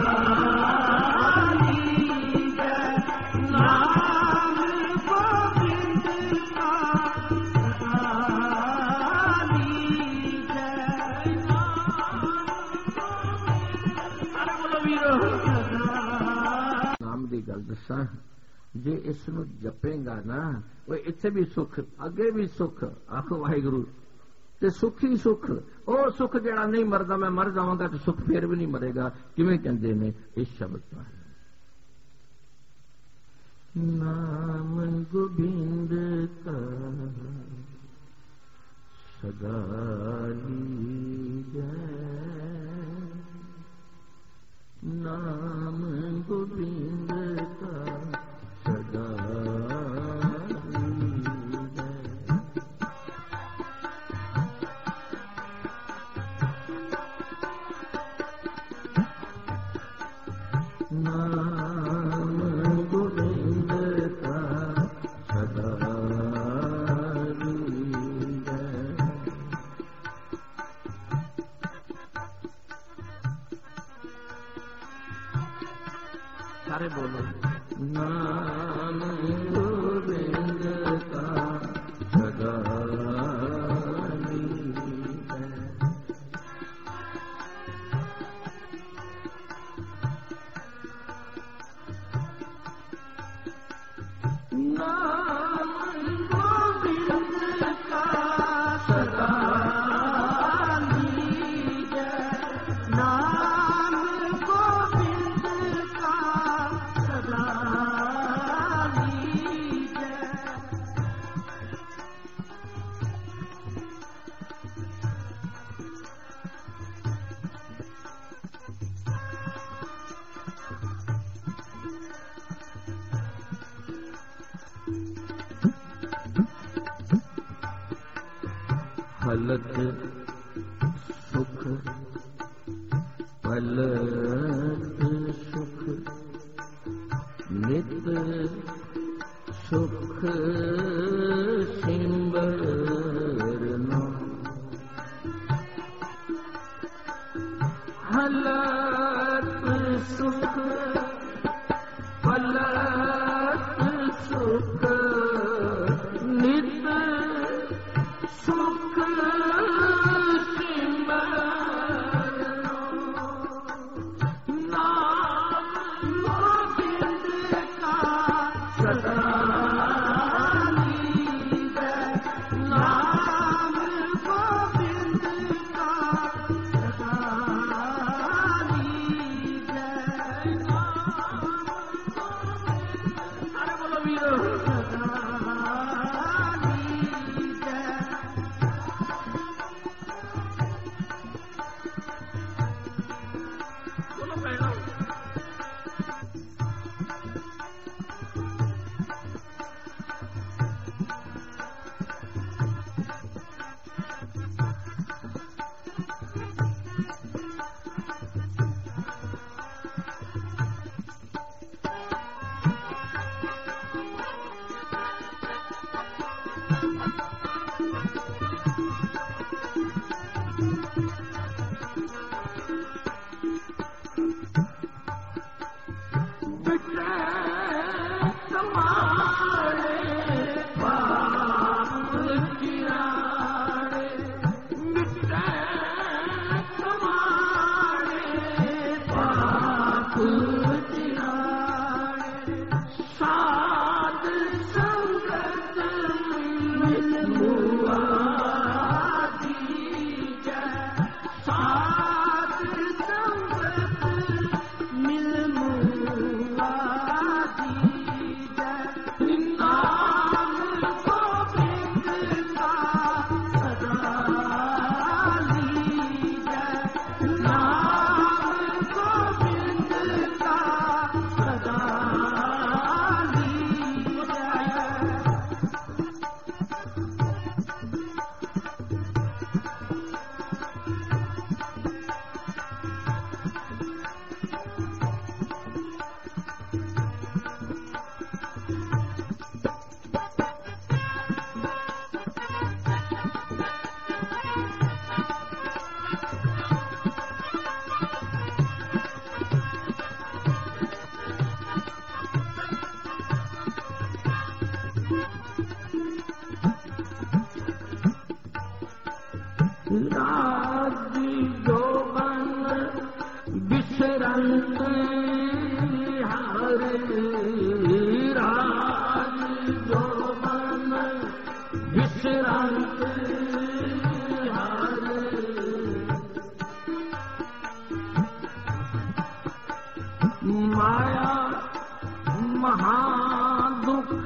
लीजै, नाम गोविंद का सदा लीजै। अरे बोलो वीरो, नाम दी गल दसां, जे इस ਨੂੰ ਜਪੇਗਾ ਨਾ ਉਹ ਇੱਥੇ ਵੀ ਸੁੱਖ ਅੱਗੇ ਵੀ ਸੁੱਖ। ਆਖੋ ਵਾਹਿਗੁਰੂ। ਤੇ ਸੁੱਖ ਹੀ ਸੁੱਖ, ਉਹ ਸੁੱਖ ਜਿਹੜਾ ਨਹੀਂ ਮਰਦਾ, ਮੈਂ ਮਰ ਜਾਵਾਂਗਾ ਤੇ ਸੁੱਖ ਫਿਰ ਵੀ ਨਹੀਂ ਮਰੇਗਾ। ਕਿਵੇਂ ਕਹਿੰਦੇ ਨੇ ਇਸ ਸ਼ਬਦ ਤੋਂ, ਨਾਮ ਗੋਬਿੰਦ ਕਾ ਸਦਾ ਲੀਜੈ, नाम गोविंद का सदा लीजै। नाम गोविंद का सदा लीजै। सारे बोलो, नाम गोविंद का सदा लीजै। नाम गोविंद का फलत सुख फलत सुख नित सुख सिमरना फलत सुख फलत सुख नित सुख सिमरना नाम गोविंद का सदा लीजै नाम गोविंद का सदा लीजै अरे बोलो वीरो सदा लीजै बोलो पहला राजी जोबन बिसरंत हारे राजी जोबन बिसरंत हारे माया महादुख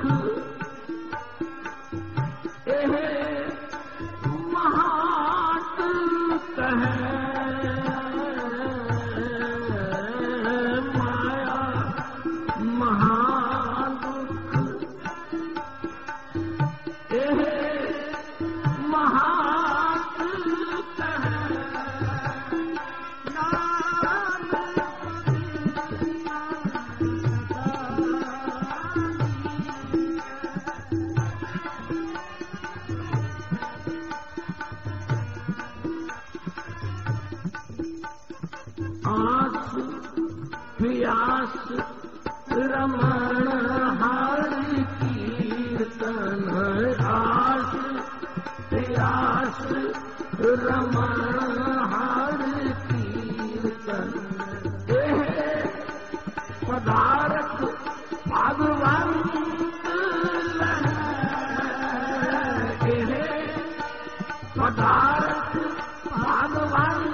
आस प्यास रमण हरि कीर्तन आस प्यास रमण हरि कीर्तन पदार्थ भगवंत पदार्थ भगवंत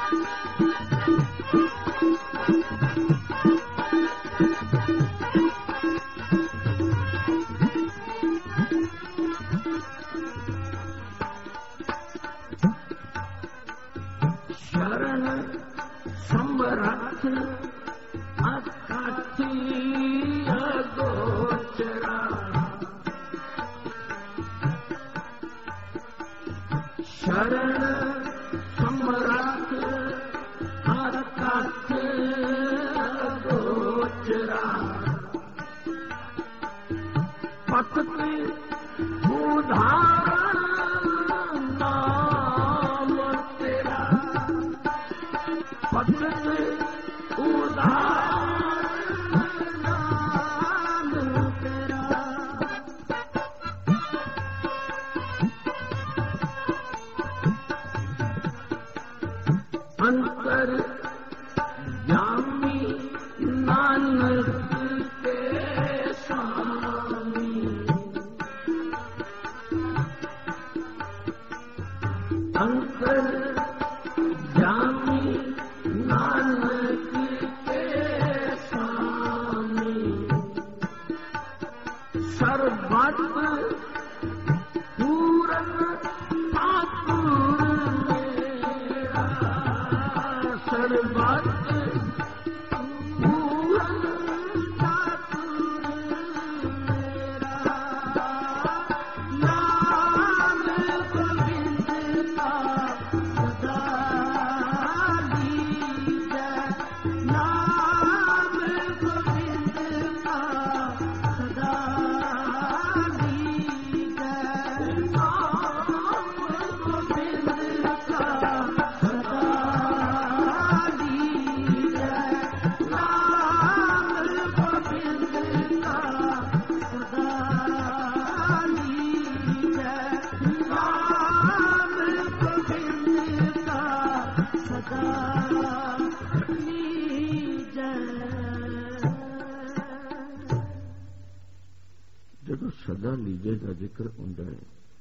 सदा लीजे का जिक्र होंदा है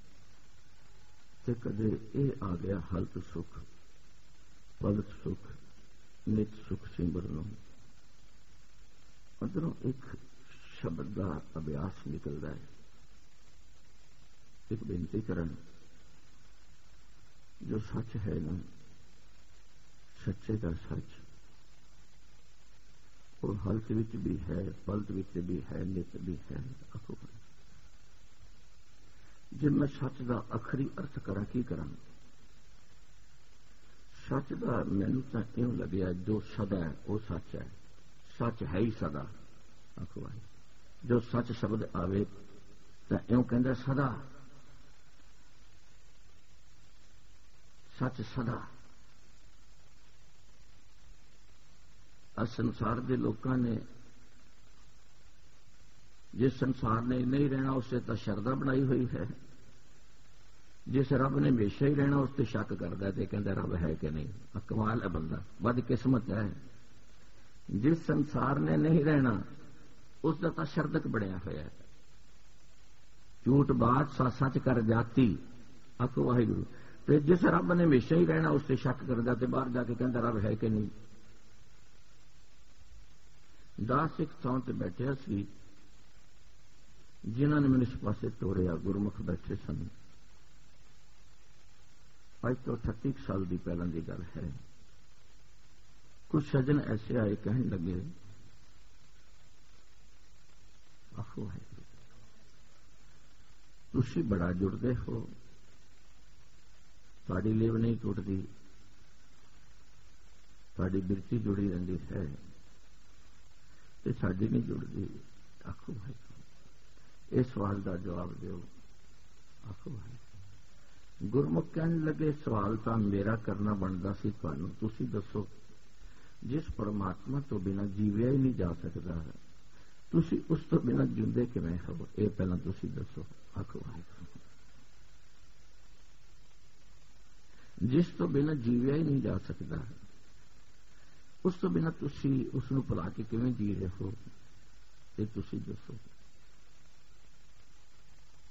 ते कदे ये आ गया हल्त सुख पलत सुख नित सुख सिमरनो अंदरों एक शब्द का अभ्यास निकलता है। एक बेनती करन जो सच है ना सच्चे का सच और हल्त विच भी है पलत विच भी है नित भी है। जे मैं सच का आखिरी अर्थ करा की करा सच का मैनू तो इं लग्या जो सदा है वो सच है सच है ही सदा। आखो भाई जो सच शब्द आवे तो इं कहंदा सदा सच सदा। संसार के लोगों ने जिस संसार ने नहीं रहना उससे तो शरदा बनाई हुई है, जिस रब ने हमेशा ही रहना उस पर शक करता है कहता रब है कि नहीं। कमाल है बंदा बदकिस्मत है। जिस संसार ने नहीं रहना उसका तो शरदक बनया हुआ है। झूठ बात सच कर जाती आखो वाहिगुरू। तो जिस रब ने हमेशा ही रहना उस पर शक करता है बाहर जाके कहता रब है कि नहीं। दास एक थां ते बैठा सी जिन्होंने मैंने इस पासे तोड़िया गुरमुख बैठे सन। आज तो 38 साल की पहला की गल है। कुछ सज्जन ऐसे आए कहने लगे आखो है तुसी बड़ा जुड़ते हो ताड़ी लेव नहीं टुटती ताड़ी बिरती जुड़ी रही है तो साड़ी नहीं जुड़ती। आखो भाई इस सवाल का जवाब दो। आखो भाई गुरमुख कहने लगे सवाल तो मेरा करना बनता सी तुहानू तुसी दसो जिस परमात्मा तो बिना जीविया ही नहीं जा सकता तुसी उस तो बिना जिंदे किवें हो ये पहला तुसी दसो। आखो भाई जिस तो बिना जीविया ही नहीं जा सकता उस तो बिना तुसी उसनू भुला के किवें जी रहे हो ये तुसी दसो।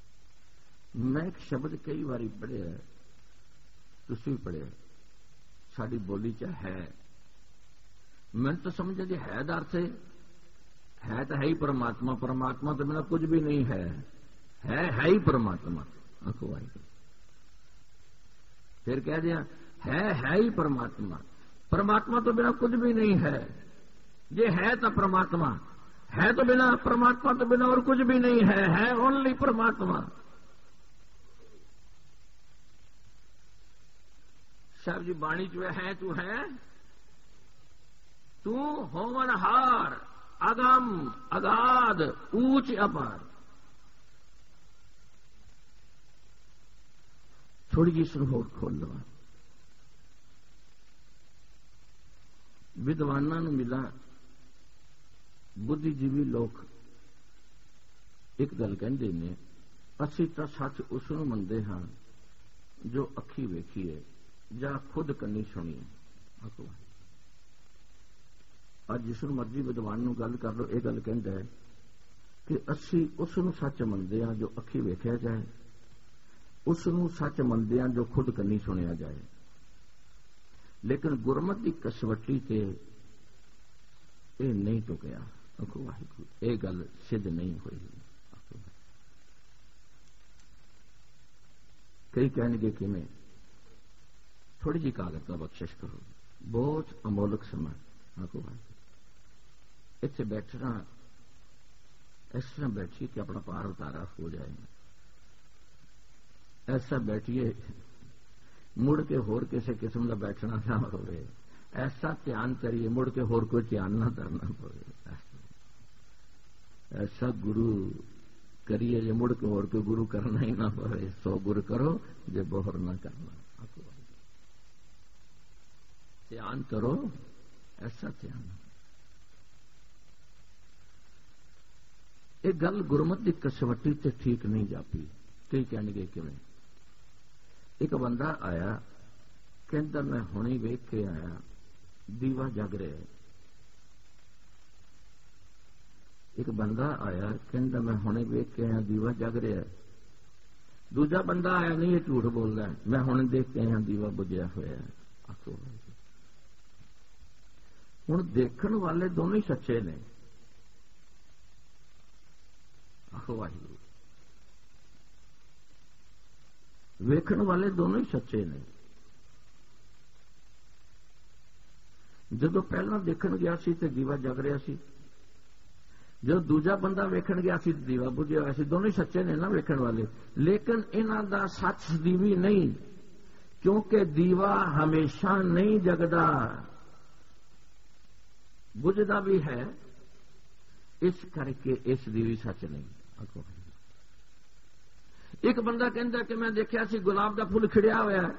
मैं एक शब्द कई बारी पढ़िया तुसी भी पढ़िया साड़ी बोली च है। मैं तो समझे जी है का अर्थ है तो है ही परमात्मा, परमात्मा तो बिना कुछ भी नहीं है ही परमात्मा। आखो वाहिगुरू। फिर कह दिया है ही परमात्मा, परमात्मा तो बिना कुछ भी नहीं है। ये है तो परमात्मा, है तो बिना परमात्मा तो बिना और कुछ भी नहीं है ओनली परमात्मा। साहब जी बाणी जो है तू होवनहार अगम अगाध ऊंच अपार। थोड़ी जी इसमें होर खोल दवा। विद्वाना मिला बुद्धिजीवी लोग एक गल कहते ने, असी तो सच उस मनते हाँ जो अखी वेखीए या खुद कन्नी सुनीए। आज जिस मर्जी विद्वान गल कर लो, यह गल कहता है कि असी उस सच मनते हाँ जो अखी वेख्या जाए, उसनू सच मनते हाँ जो खुद कन्नी सुनिया जाए। लेकिन गुरमत की कसवटी से यह नहीं टुकया। आखो वाहिगुरू, यह गल सिद्ध नहीं हुई। कई कहणगे किवें, थोड़ी जी कागज का बख्शिश करो, बहुत अमोलक समय। आखो वाहिगुरू, इत्थे बैठना इस तरह बैठिए कि अपना पार उतारा हो जाए। ऐसा बैठिए मुड़ के होर किसी किस्म का बैठना ना होवे। ऐसा ध्यान करिए मुड़ के होर कोई ध्यान ना करना पड़े। ऐसा गुरु करिए जो मुड़ के होर कोई गुरु करना ही ना पड़े। सो गुरु करो जो बोहर ना करना। ध्यान करो, ऐसा ध्यान। एक गल गुरमत की कसवटी से ठीक नहीं जापी। कई कहणगे किवें। एक बंदा आया, कहता मैं हुणे वेख के आया दीवा जग रहा है। एक बंदा आया, कहता मैं हुणे वेख के आया दीवा जग रहा है। दूजा बंदा आया, नहीं ये झूठ बोल रहा है, मैं हुणे देख के आया दीवा बुझिया होया है। आखो हुण देखण वाले दोनों ही सच्चे ने। आखो वाहिगुरू, वेखण वाले दोनों ही सच्चे ने। जदों पहला देखण गया सी ते दीवा जग रहा सी, जो दूजा बंदा वेखण गया सी दीवा बुझिया होया सी। दोनों ही सच्चे ने ना वेखण वाले। लेकिन इन्हां दा सच सदीवी नहीं, क्योंकि दीवा हमेशा नहीं जगदा, बुझदा भी है। इस करके इस दीवी सच नहीं। आखो एक बंदा कहता कि मैं देखा सी गुलाब का फुल खिड़िया होया है।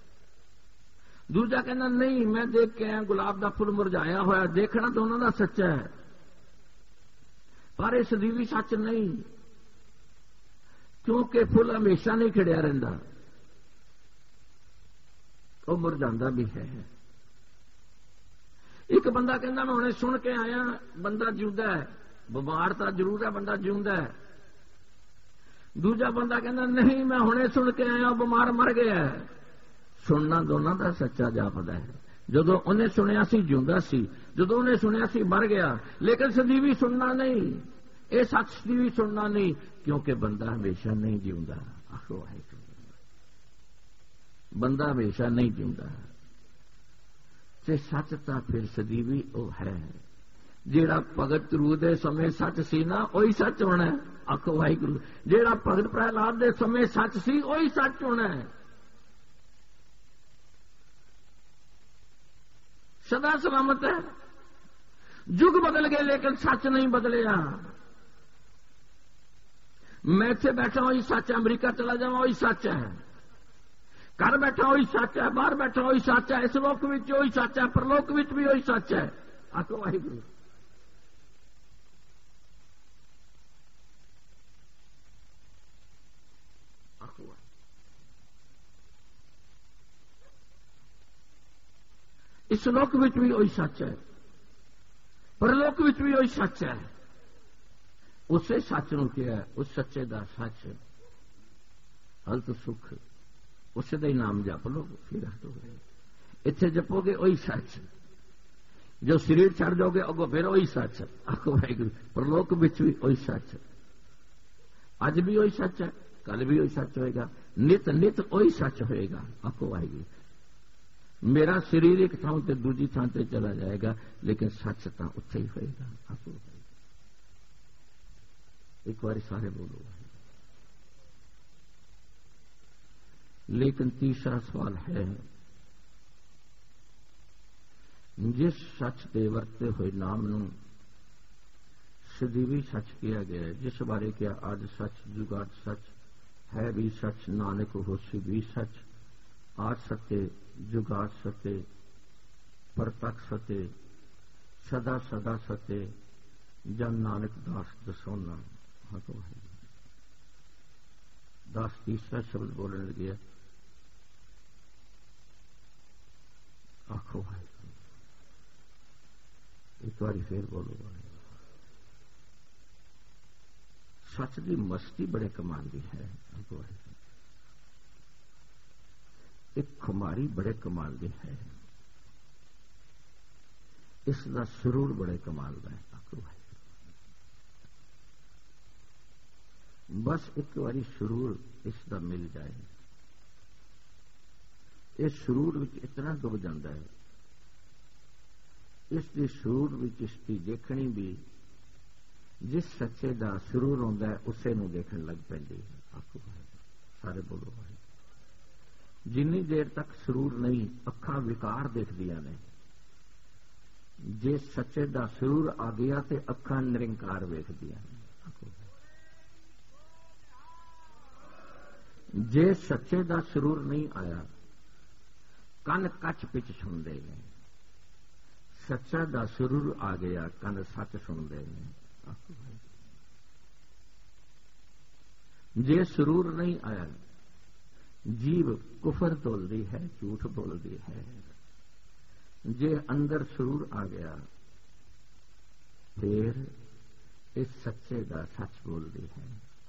दूजा कहना नहीं मैं देख के आया गुलाब का फुल मुरझाया होया। देखना तो उन्होंने सच्चा है, पर इस दीवी सच नहीं, क्योंकि फुल हमेशा नहीं खिड़िया रहिंदा, वो मुरझांदा भी है। एक बंदा कहना मैं हुणे सुन के आया बंदा जिउंदा है, बीमार तो जरूर है बंदा जिउंदा है। दूजा बंदा कहना नहीं मैं हुणे सुन के आया बीमार मर गया है। सुनना दोनों का सच्चा जापदा है। जदों उन्हें सुनिया सी जिउंदा सी, जदों उन्हें सुनिया सी मर गया। लेकिन सदीवी सुनना नहीं, ये सच सदीवी सुनना नहीं, क्योंकि बंदा हमेशा नहीं जिउंदा। आखो है बंदा हमेशा नहीं जिउंदा। ते सच तो फिर सदीवी वो है। जेड़ा भगत गुरु दे समय सच सी ना वही सच होना है। आखो वाहिगुरू, जेड़ा भगत प्रहलाद दे समय सच सी वही सच होना है। सदा सलामत है। युग बदल गए लेकिन सच नहीं बदलिया। मैं इत्थे बैठा वही सच है, अमरीका चला जावा वही सच है, घर बैठा वही सच है, बाहर बैठा वही सच है, इस लोक विच वही सच है, परलोक विच भी वही सच है। आखो वाहिगुरू, इस लोक विच भी वही सच है, परलोक विच भी वही सच है। उसे सच नूं क्या है, उस सच्चे दा सच हल्त सुख, उसे दा ही नाम जप लो फिर हट हो गए। इत्थे जपोगे वही सच, जो शरीर छड़ जाओगे अगो फिर वही सच। आखो वाहिगुरू, परलोक विच भी वही सच, अज भी वही सच है, कल भी वही सच होएगा, नित नित वही सच होएगा। आखो वाहिगुरू, मेरा शरीर एक थां ते दूजी थां ते चला जाएगा, लेकिन सच तो उत्थे ही होएगा। आखो वाहिगुरू, एक बार सारे बोलो। लेकिन तीसरा सवाल है, जिस सच के वरते हुए नाम नूं सदीवी सच किया गया है, जिस बारे क्या आज सच, जुगाड़ सच है, भी सच, नानक होसी भी सच, आज सत्य, जुगाड़ सत्य, परतक सत्य, सदा सदा सत्य, जन नानक दास दसोना। हाँ तो है दास तीसरा शब्द बोलने लगे। आखो है एक बार फिर बोलो। सच की मस्ती बड़े कमाल की है। एक खुमारी बड़े कमाल की है, इसका सुरूर बड़े कमाल का है। बस एक बारी सुरूर इसका मिल जाए, इस सुरूर विच इतना डुब जाता है, इसकी सुरूर विच इसकी देखनी भी जिस सच्चे का सुरूर होंदा है उसे नूं देखण लग पैंदी है। आखो है सारे बोलो है। जिन्नी देर तक सुरूर नहीं, अखां विकार देखदियां ने, जे सच्चे का सुरूर आ गया तो अखां निरंकार वेखदियां ने। जे सच्चे का सुरूर नहीं आया, कन कच पिच सुनते हैं, सच्चा का सुरूर आ गया, कन सच सुनते हैं। जे सुरूर नहीं आया, जीव कुफर तोलती है, झूठ बोलती है। जे अंदर सुरूर आ गया, फिर इस सच्चे का सच बोलती है।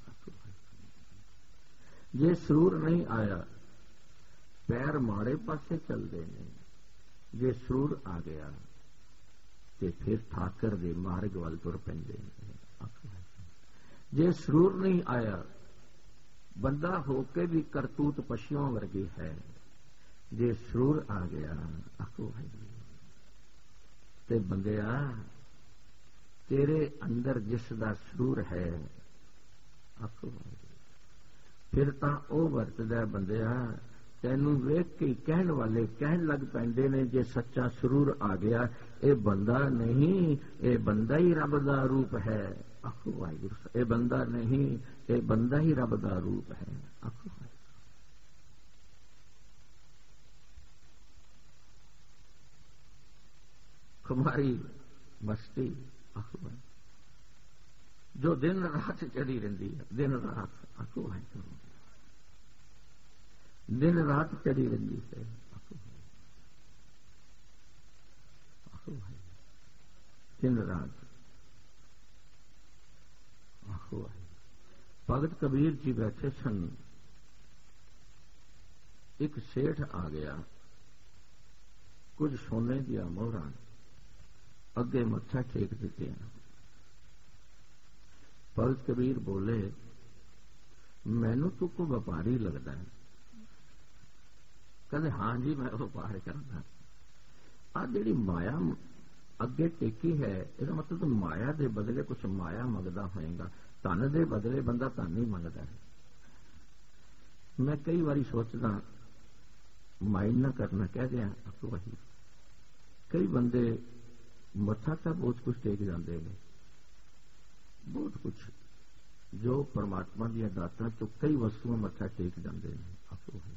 जे सुरूर नहीं आया, पैर माड़े पासे चलते हैं। जे सुरूर आ गया तो फिर ठाकर दे मार्ग वाल तुर पेंदे हैं। जे सुरूर नहीं आया, बंदा होके भी करतूत पशुओं वर्गी है। जे सुरूर आ गया, आखो है ते बंदिया, तेरे अंदर जिसदा सुरूर है, आखो है फिर तो वह वरतदा बंदिया, तेनू वेख के कहण वाले कहण लग पैंदे ने, जे सच्चा सुरूर आ गया, ये बंदा नहीं, ये बंदा ही रब दा रूप है। आखो वाहिगुरू, ये बंदा नहीं, ये बंदा ही रब दा रूप है। आखो खुमारी मस्ती, आखो जो दिन रात चढ़ी रही है, दिन रात। आखो वाहिगुरू, दिन रात चढ़ी रही है। आखो भाई, दिन रात। आखो भाई, भगत कबीर जी बैठे सन, एक सेठ आ गया, कुछ सोने दिया मोहरा अगे मत्था टेक दिते। भगत कबीर बोले, मैनू तो कोई व्यापारी लगता है। कहते हाँ जी मैं व्यापार करता। आ जी माया अगे टेकी है, इसका मतलब तो माया के बदले कुछ माया मंगता होएगा, धन के बदले बंदा धन ही मंगता है। मैं कई बारी सोचदा माइंड ना करना कह दिया। आपको वही कई बंदे मत्था तो बहुत कुछ टेक जाते हैं, बहुत कुछ जो परमात्मा दी दातां तो कई वस्तुओं मत्था टेक जाते हैं। आपको वही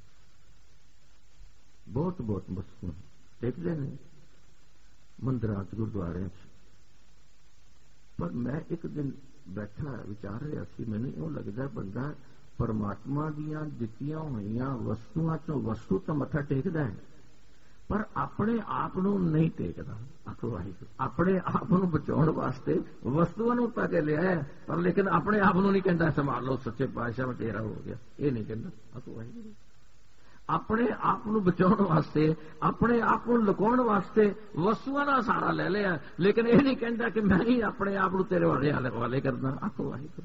बहुत बहुत वस्तुएं टेकते हैं मंदिरां च, गुरुद्वारे च। पर मैं एक दिन बैठा विचार रहा सी, मैनूं इउं लगदा बंदा परमात्मा दियां दित्तियां होईयां वस्तुआं चों वस्तु तो मत्था टेकदा है, पर अपने आप नूं नहीं टेकदा। आखो वाहिगुरू, अपने आप नूं बचाउण वास्ते वस्तुआं नूं ताके लिया है, पर लेकिन अपने आप नूं नहीं कहंदा संभाल लो सच्चे पातशाह तेरा हो गया, ये नहीं कहंदा। आखो वाहिगुरू, अपने आप को बचाने वास्ते, अपने आप को लुकाउण वास्ते वस्तुआं का सहारा ले लिया, लेकिन यह नहीं कहता कि मैं ही अपने आप को तेरे हवाले करना। आखो वाहिगुरू।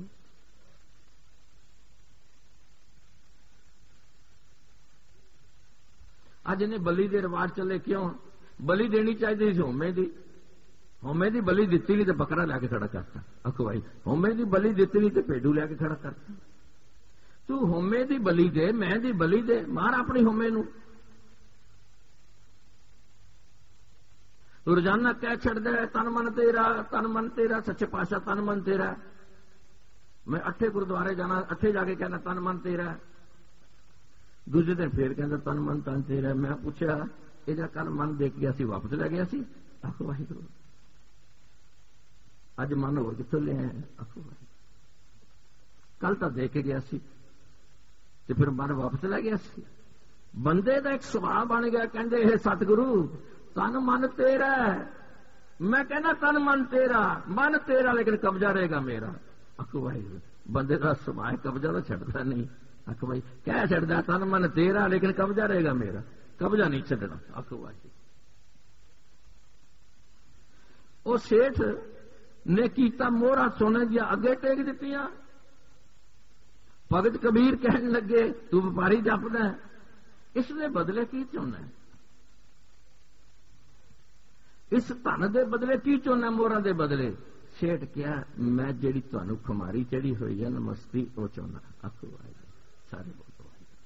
अज इन्हें बली के रिवाज चले, क्यों? बली देनी चाहिए थी होमे की, होमे की बली दी नहीं तो बकरा लैके खड़ा करता। आखो भाई, होमे की बली दी नहीं तो भेडू लैके खड़ा करता। तू होमे की बली दे, मैं दी बली दे, मार अपनी होमे नू। रोजाना कह छड़दा है तन मन तेरा, तन मन तेरा, सच्चे पातशाह तन मन तेरा। मैं 8 गुरुद्वारे जाना, 8 जाके कहना तन मन तेरा। दूसरे दिन फिर कहता तन मन तन तेरा। मैं पूछा इहदा कल मन देख गया सी, वापस ले गया सी। आखो वाहिगुरू। अज मन होर कित्थों ले आए? आखो वाहिगुरू। कल तो देख के गया सी ते फिर मन वापस ले गया सी। बंदे का एक सुभाव बन गया, कहते हे सतगुरु तन मन तेरा। मैं कहना तन मन तेरा, मन तेरा, लेकिन कब्जा रहेगा मेरा। आखो वाहिगुरू। बंदे का सुभाव कब्जा तो छड्डदा नहीं। आखो भाई कह छड्डदा तन मन तेरा, लेकिन कब्जा रहेगा मेरा, कब्जा नहीं छड्डना। आखो वाहिगुरू। वो सेठ ने कीता मोहरा सोने दिया अगे टेक दित्तियां। भगत कबीर कहने लगे तू व्यापारी जपदा है, इसने बदले की चाहना है? इस धन दे बदले की चाहना? मोहरा दे बदले? सेठ क्या मैं जेड़ी तुहानू खुमारी चढ़ी हुई है नमस्ती वो चाहना। आखो वाहिगुरू। सारे बोलो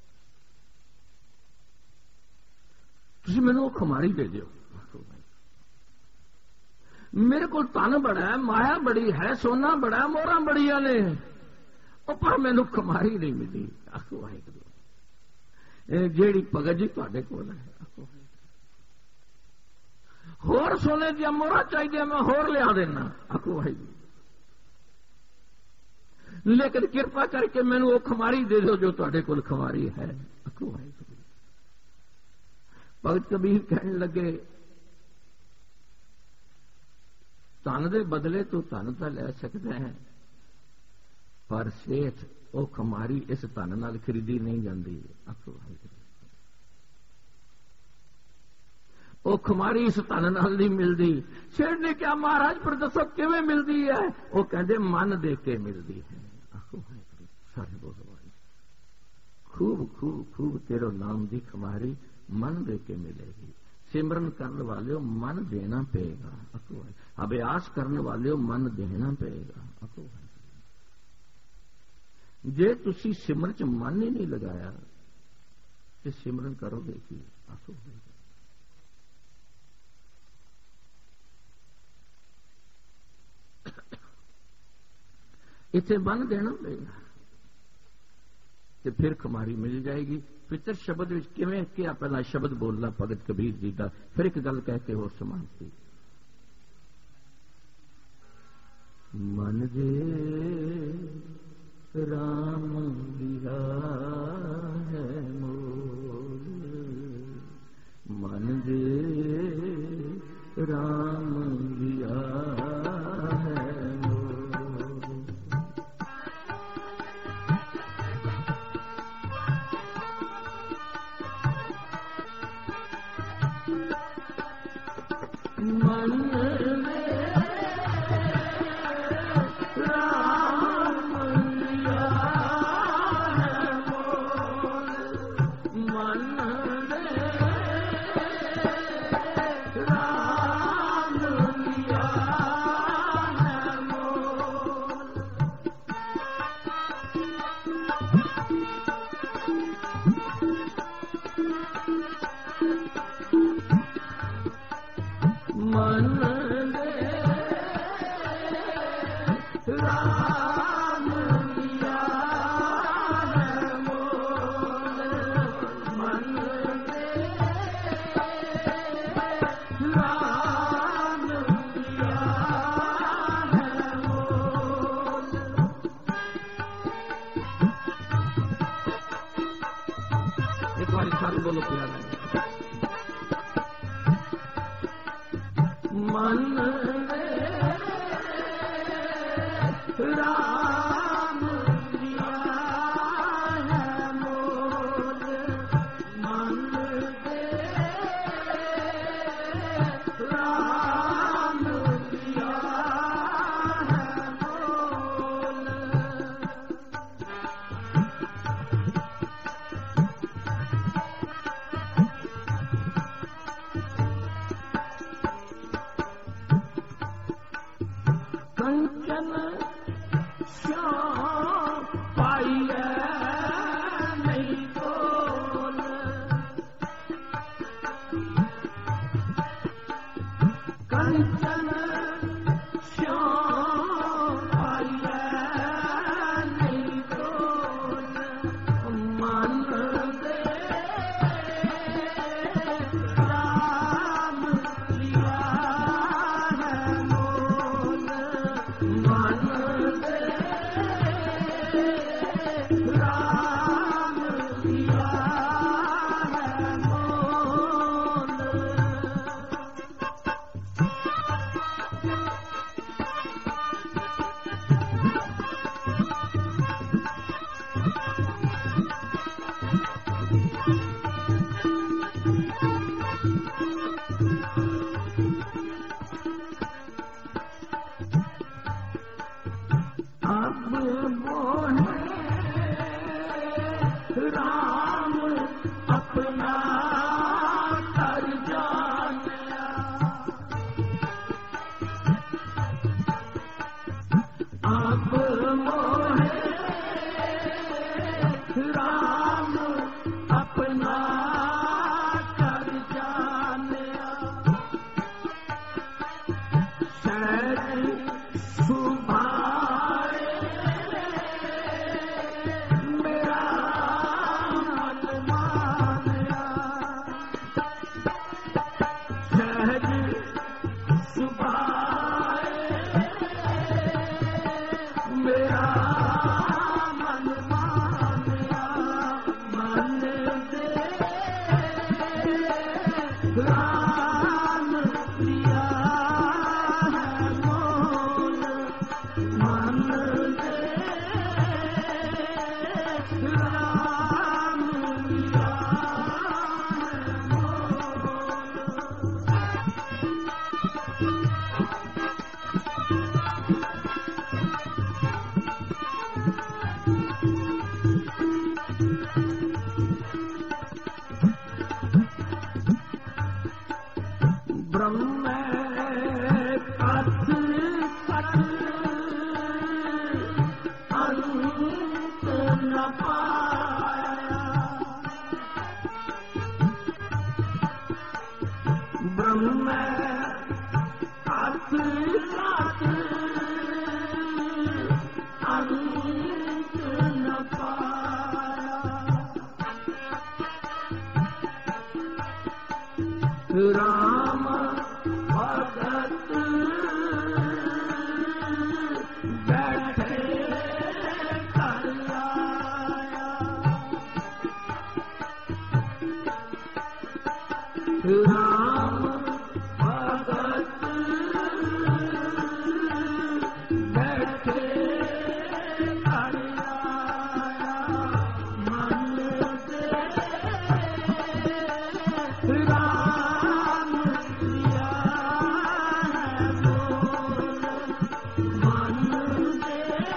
तुसीं मैनूं खुमारी दे दिओ। आखो वाहिगुरू। मेरे को धन बड़ा है, माया बड़ी है, सोना बड़ा है, मोहरा बड़िया ने, पर मैनू खुमारी नहीं मिली। आखो वाहिगुरू। जेड़ी भगत जी तुहाडे कोल है, आखो वाहिगुरू। होर सोने दी मोहरा चाहिए, मैं होर लिया देना। आखो वाहिगुरू। लेकिन कृपा करके मैनू वो खुमारी दे दो जो तुहाडे कोल खुमारी है। आखो वाहिगुरू। भगत कबीर कहने लगे धन दे बदले तो धन तो ले सकते हैं, पर सेठ वो खुमारी इस धन नाल खरीदी नहीं जाती। आखो वाहिगुरू। वो खुमारी इस धन नाल नहीं मिलती। सेठ ने क्या महाराज पर दसो किवें मिलती है? वो कहते मन दे के मिलती है। आखो वाहिगुरू। सारे बोलो खूब खूब खूब तेरो नाम दी खुमारी मन दे के मिलेगी। सिमरन करने वाले मन देना पेगा। आखो वाहिगुरू। अभ्यास करने वाले मन देना पेगा। आखो वाहिगुरू। जे तुसी सिमरन च मन ही नहीं लगाया तो सिमरन करोगे की? आखो वाहिगुरू। इथे मन देना पेगा तो फिर खुमारी मिल जाएगी। पितर शब्द विच किवें क्या पहला शब्द बोलना भगत कबीर जी का, फिर एक गल कह के होर समाप्ति। मन दे राम लिया है मोल, मन दे राम लिया है मोल। मन बोलो प्यारा मन राम लिया है मोल, राम भगत बैठे कर आया, राम भगत बैठे कर आया, मन से राम लिया है बोल, मन से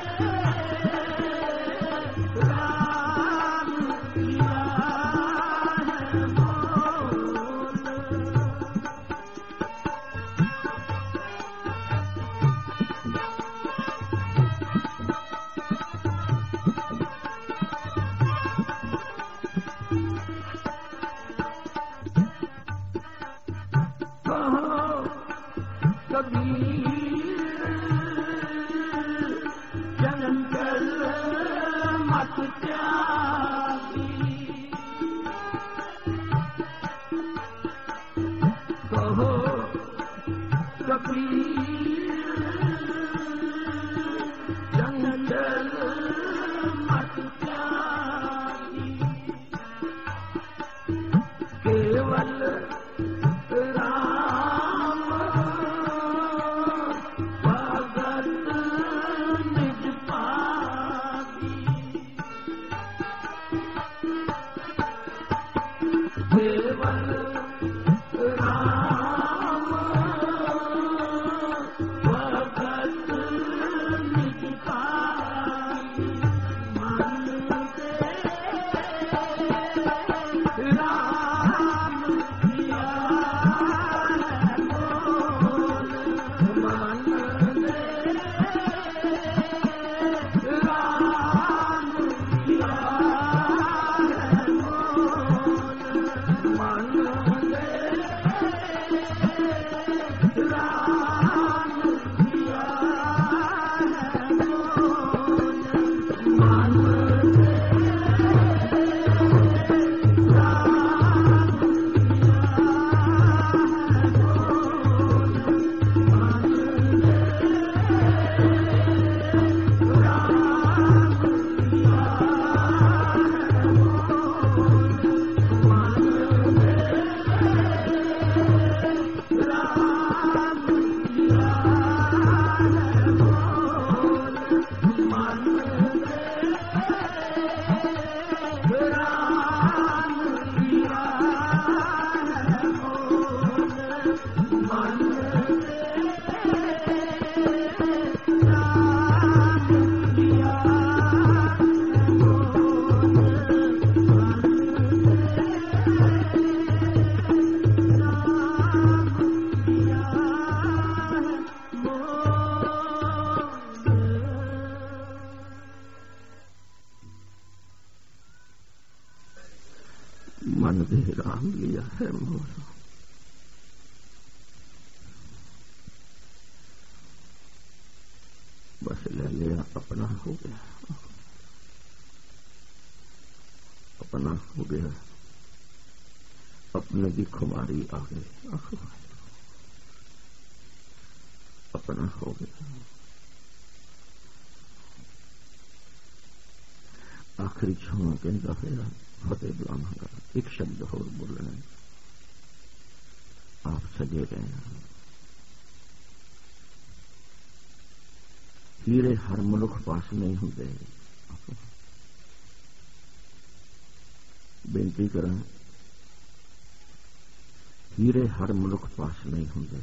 राम लिया है बोल। कहो कबीर जंगल मत त्यागी, कहो कबीर जंगल मत त्यागी, केवल राम भगत निज पागी, केवल राम है मोरा बस ले लिया, अपना हो गया, अपना हो गया, अपने की खुमारी आ गई, अपना हो गया। आखिरी क्षमा कहता है फतेह बुलाऊंगा, एक शब्द और बोलना, आप सजे रहना। हीरे हर मनुख पास नहीं होंगे, बेनती करा, हीरे हर मनुख पास नहीं होंगे,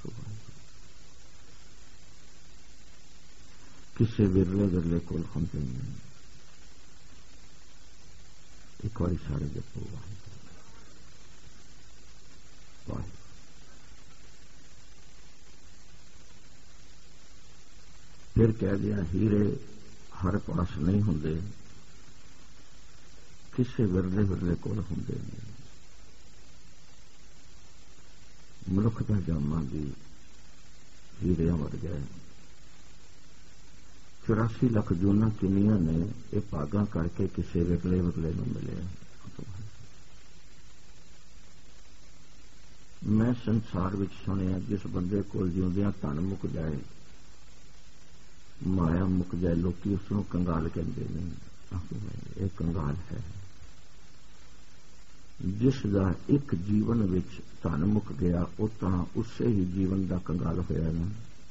किसी विरले विरले कोल होंगे नहीं। एक बार सारे जपो वाहे, फिर कह दिया हीरे हर पास नहीं होंगे, किसी विरले विरले कोल होंगे नहीं। मनुख का जामा भी हीरे मर गए। 84 लाख जूना किनिया ने ये भागा करके किसी विरले विरले में मिले। मैं संसार विच सुनिया जिस बंदे को जिउंदियां धन मुक जाए, माया मुक जाए, लोग उसनों कंगाल कहते नहीं। एक कंगाल है जिसका एक जीवन विच धन मुक गया, वो तो उससे ही जीवन का कंगाल होया ना।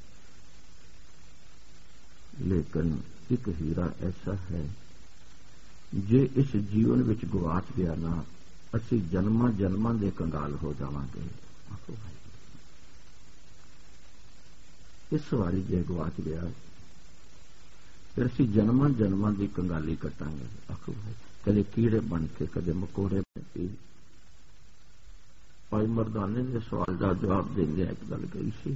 लेकिन एक हीरा ऐसा है जे इस जीवन विच गवाच गया ना, असी जन्मां जन्मां दे कंगाल हो जावांगे। इस वारी जे गवाच गया फिर असी जन्मां जन्मां की कंगाली कटांगे। आखो भाई कदे कीड़े बन के, कदे मकोड़े बन के। भाई मर्दाने ने सवाल का जवाब देंगे एक गल कही सी,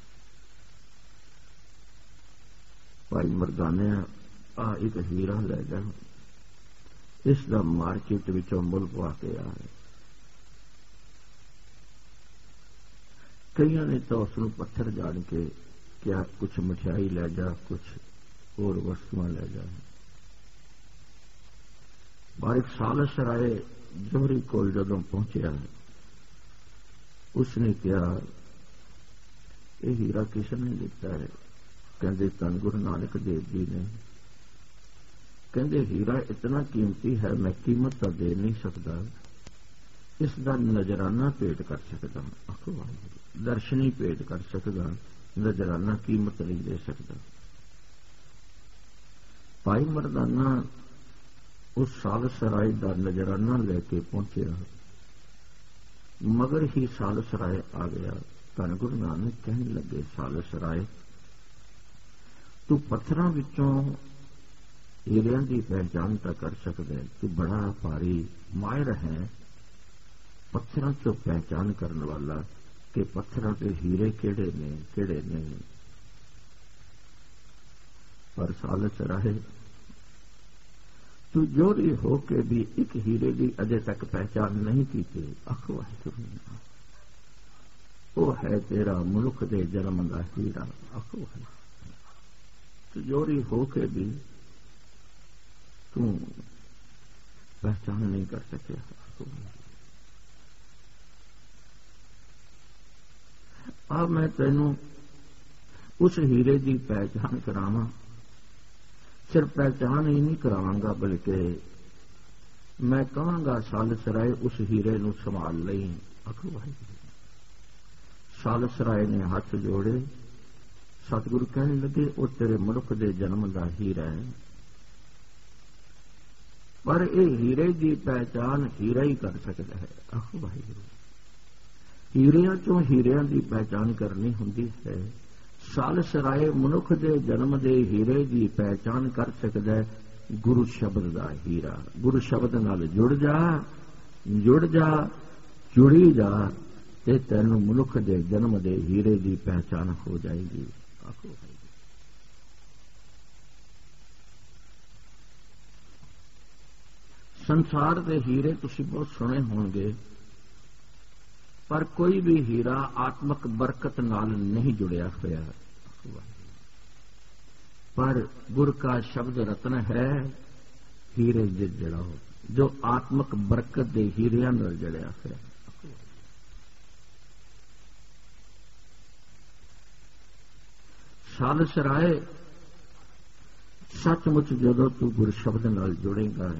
भाई मर्दाने आ एक हीरा लै जा, इसका मार्केट विचों मुल पवा के आ। कईयां ने तो उसनूं पत्थर जान के क्या कुछ मिठाई लै जा, कुछ और वस्तुआं लै जा। पर एक सालस राय जोहरी कोल जदों पहुंचा, उसने कहा यह हीरा किसने दिता है? कहते धन गुरु नानक देव जी ने। कहते हीरा इतना कीमती है, मैं कीमत तो दे नहीं सकता, इसका नजराना भेंट कर सकता। आखो दर्शनी भेंट कर सकता, नजराना कीमत नहीं दे सकता। भाई मर्दाना उस सालसराय का नजराना लेके पहुंचा, मगर ही सालसराय आ गया। धन गुरु नानक कहने लगे, सालसराय तू पत्थरों विचों हीरियां की पहचान तो कर सकते, तू बड़ा भारी माहिर है पत्थरों चो पहचान करने वाला कि पत्थरों के हीरे केड़े ने केड़े नहीं। पर सालसराय तू जोरी हो के भी एक हीरे की अजे तक पहचान नहीं की। अखवाही वो है तेरा मनुख दे जन्म का हीरा। अखवाही तू जोरी हो के भी तू पहचान नहीं कर सके। अब मैं तेनू उस हीरे की पहचान करावा, सिर्फ पहचान ही नहीं करावांगा, बल्कि मैं कहांगा सालसराय उस हीरे नू संभाल लई। अखवाही सालसराय ने हाथ जोड़े, सतगुरु कहने लगे वो तेरे मनुख दे जन्म का हीरा है, पर यह हीरे की पहचान हीरा ही कर सकता है। अखवाही हीरियां चों हीरियां की पहचान करनी होंदी है। सालसराय मनुख दे जन्म दे हीरे की पहचान कर सकता है गुरु शब्द का हीरा। गुरु शब्द नाल जुड़ जा, जुड़ी जा, ते तैनू मनुख दे जन्म दे हीरे की पहचान हो जाएगी। आखो संसार के हीरे तुसीं बहुत सुने होंगे, पर कोई भी हीरा आत्मक बरकत नाल नहीं जुड़िया होया, पर गुर का शब्द रत्न है हीरे दे जड़ो, जो आत्मक बरकत दे हीरियां नाल जड़िया होया। सालसराय सचमुच जदों तू गुर शब्द नाल जुड़ेगा,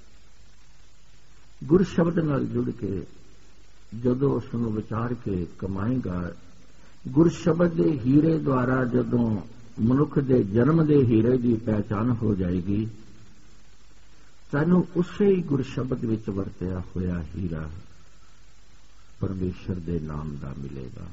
गुर शब्द नाल जुड़ के जदों उसनूं विचार के कमाएगा, गुर शब्द दे हीरे द्वारा जदों मनुख दे जन्म दे हीरे की पहचान हो जाएगी, तैनूं उसे ही गुर शब्द विच वरतिया होया हीरा परमेश्वर दे नाम दा मिलेगा।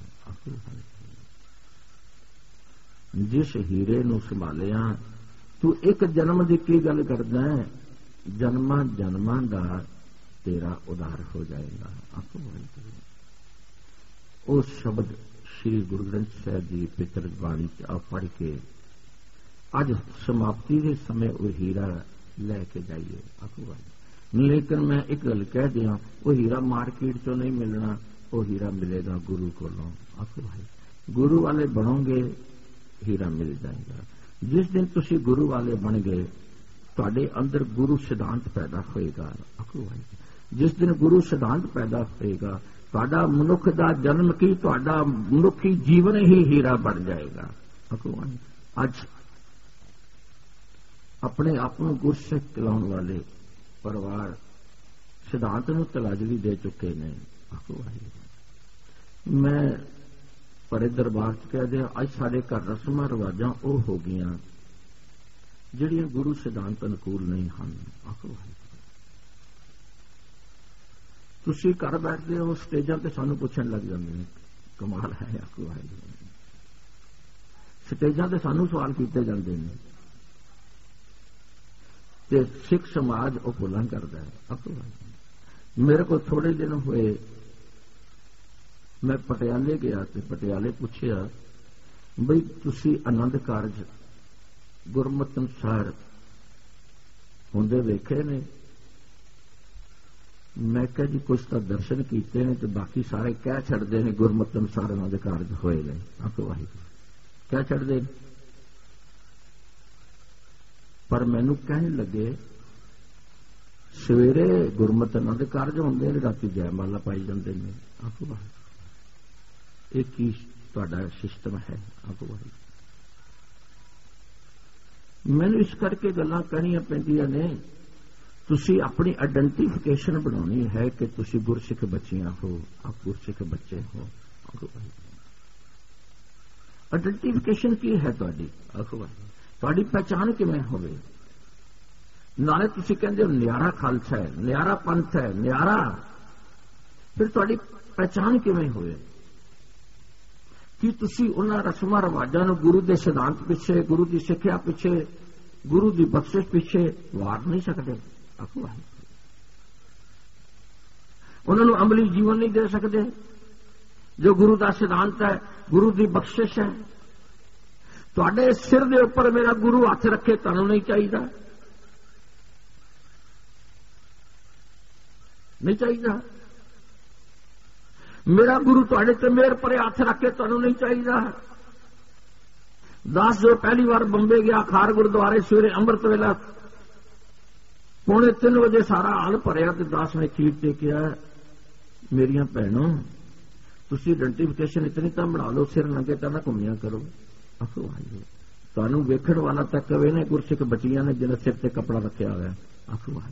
जिस हीरे नूं संभालिया तू एक जन्म दी की गल करदा है, जन्मां जन्मां दा तेरा उधार हो जाएगा। वो शब्द श्री गुरु ग्रंथ साहिब जी पितर बाणी च पढ़ के अज समाप्ति के समय वो हीरा लैके जाइए। लेकिन मैं एक गल कह दिया, वो हीरा मार्केट चो नहीं मिलना, वो हीरा मिलेगा गुरु कोलों। आखो भाई गुरु वाले बनोगे हीरा मिल जाएगा। जिस दिन तुसी गुरु वाले बन गए तुहाडे अंदर गुरु सिद्धांत पैदा होएगा। आखो भाई जिस दिन गुरु सिद्धांत पैदा होएगा तुहाडा मनुख दा जन्म की तुहाडा मनुखी जीवन ही हीरा बन जाएगा। आखो भाई अज अपने आप को गुरसिख कहलाने वाले परिवार सिद्धांत नूं तलाजली दे चुके ने। आखो भाई मैं बड़े दरबार च कह दिया अज साडे घर रस्मां रिवाजां ओह हो गईयां जिहड़ियां गुरु सिद्धांत अनुकूल नहीं हन। आखो भाई तुसीं घर बैठदे हो स्टेजां ते सानूं पुछण लग जांदे ने, कमाल है। आखो भाई स्टेजां ते सानूं सवाल कीते जांदे ने ते सिख समाज वो भुलां करदा है। आखो भाई मेरे को थोड़े दिन हुए मैं पटियाले गया तो पटियाले पूछया बई तुसी आनंद कारज गुरमत अनुसार होंदे वेखे ने? मैं कहा जी कुछ तो दर्शन कीते ने तो बाकी सारे कह छड़दे ने गुरमत अनुसार आनंद कारज होए ने। आखो भाई कह छड़दे पर मैनू कहने लगे सवेरे गुरमत आनंद कारज होंदे ने राती जयमाला पाई जांदे ने। आखो भाई एक ही तुहाडा सिस्टम है। आखो भाई मैनू इस करके गल्लां कहणियां पैंदियां ने तुसी अपनी आइडेंटिफिकेशन बनानी है कि तुसी गुरसिख बच्चियां हो, आप गुरसिख बच्चे हो। आखो भाई आइडेंटिफिकेशन की है तुहाडी? आखो भाई तुहाडी पहचान किवें होवे? नाले तुसी कहंदे हो न्यारा खालसा है, न्यारा पंथ है, न्यारा, फिर तुहाडी पहचान किवें होवे? कि तुसी उन्हां रस्मां रिवाजां नूं गुरु दे सिद्धांत पिछे, गुरु की सिक्ख्या पिछे, गुरु की बख्शिश पिछे वार नहीं सकते। आखो भाई उन्हां नूं अमली जीवन नहीं दे सकते जो गुरु का सिद्धांत है, गुरु की बख्शिश है। तुहाडे सिर दे उपर मेरा गुरु हथ रखे तुहानूं नहीं चाहिदा, नहीं चाहिदा। मेरा गुरु तुहाडे ते मेहर परे हथ रख के तुहानूं नहीं चाहिदा। दास जो पहली बार बंबे गया खार गुरुद्वारे सवेरे अमृत वेला 2:45 बजे सारा हाल भरिया तो दास ने खीर टेकिया मेरियां भैनों तुसी आइडेंटिफिकेशन इतनी तो बना लो सिर नंगे तरह घूमिया करो। आखो भाई तुहानूं वेखण वाला तक कवे ने गुरसिख बच्चियां ने जिन्हें सिर ते कपड़ा रखा हुआ। आखो भाई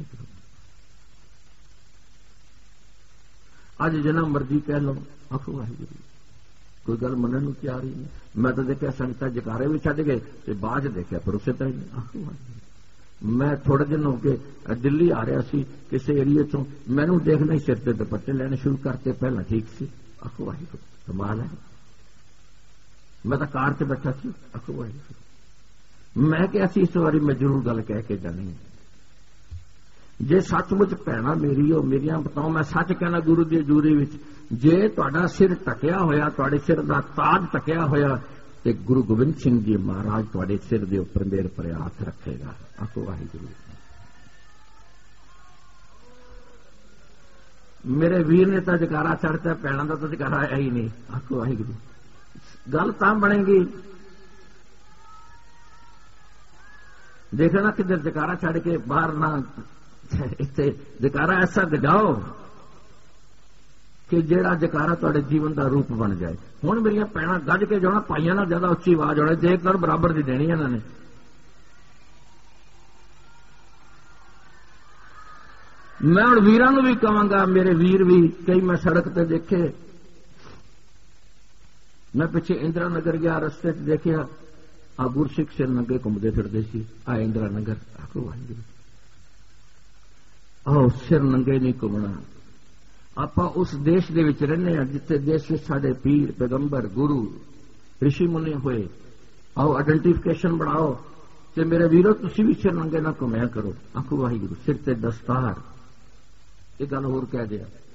अज जिन्ना मर्जी कह लो। आखो वाहिगुरू कोई गल मनण नूं तैयार ही नहीं। मैं तो देखा संगतां जकारे भी छड्ड गए ते बाज देखा पर उसे तरह। आखो वाहिगुरू मैं थोड़े दिन हो गए दिल्ली आ रहा सी किसी एरिए चों मैनूं देखना ही सिर ते दुपट्टे लैने शुरू करते, पहला ठीक सी। आखो वाहिगुरू कमाल है। मैं तो कार से बैठा सी। आखो वाहिगुरू मैं क्या सी इस बारी मैं जरूर गल कह के जानी जे सचमुच भैणा मेरी हो मेरियां बताओ मैं सच कहना गुरु की हजूरी विच जे तुहाडा सिर टकिया होया तुहाडे सिर दा ताज टकिया होया ते गुरु गोबिंद सिंह जी महाराज तुहाडे सिर दे उपर मेहर भरे हाथ रखेगा। आखो वाहिगुरू मेरे वीर ने तो जकारा छड़ता, भैणों का तो जकारा आया ही नहीं। आखो वाहिगुरू। गल तां बनेगी देखो ना किधर जकारा छड़ के बाहर ना, इत्थे जकारा ऐसा गजाओ कि जेड़ा जकारा तुहाडे जीवन का रूप बन जाए। हुण मेरियां भैणां गज के जाना, भाइयां नाल ज्यादा उच्ची आवाज होनी, जेकर बराबर दी देनी इन्हां ने। मैं हुण वीरां नूं भी कहांगा, मेरे वीर भी कई मैं सड़क ते देखे। मैं पिछे इंदिरा नगर गया, रस्ते च देखिया आ गुरसिख सिर नंगे घुमदे फिरदे सी। आ इंदिरा नगर। आखो वाहिगुरू। आओ सिर नंगे नहीं घुमना। आपां उस देश दे विच रहने आ जिथे देश विच साडे पीर पैगंबर गुरु ऋषि मुनि होए। आओ आइडेंटिफिकेशन बनाओ ते मेरे वीरो तुसीं भी सिर नंगे ना घुमया करो। आखो वाहिगुरू। सिर ते दस्तार, ये गल होर कह दिया।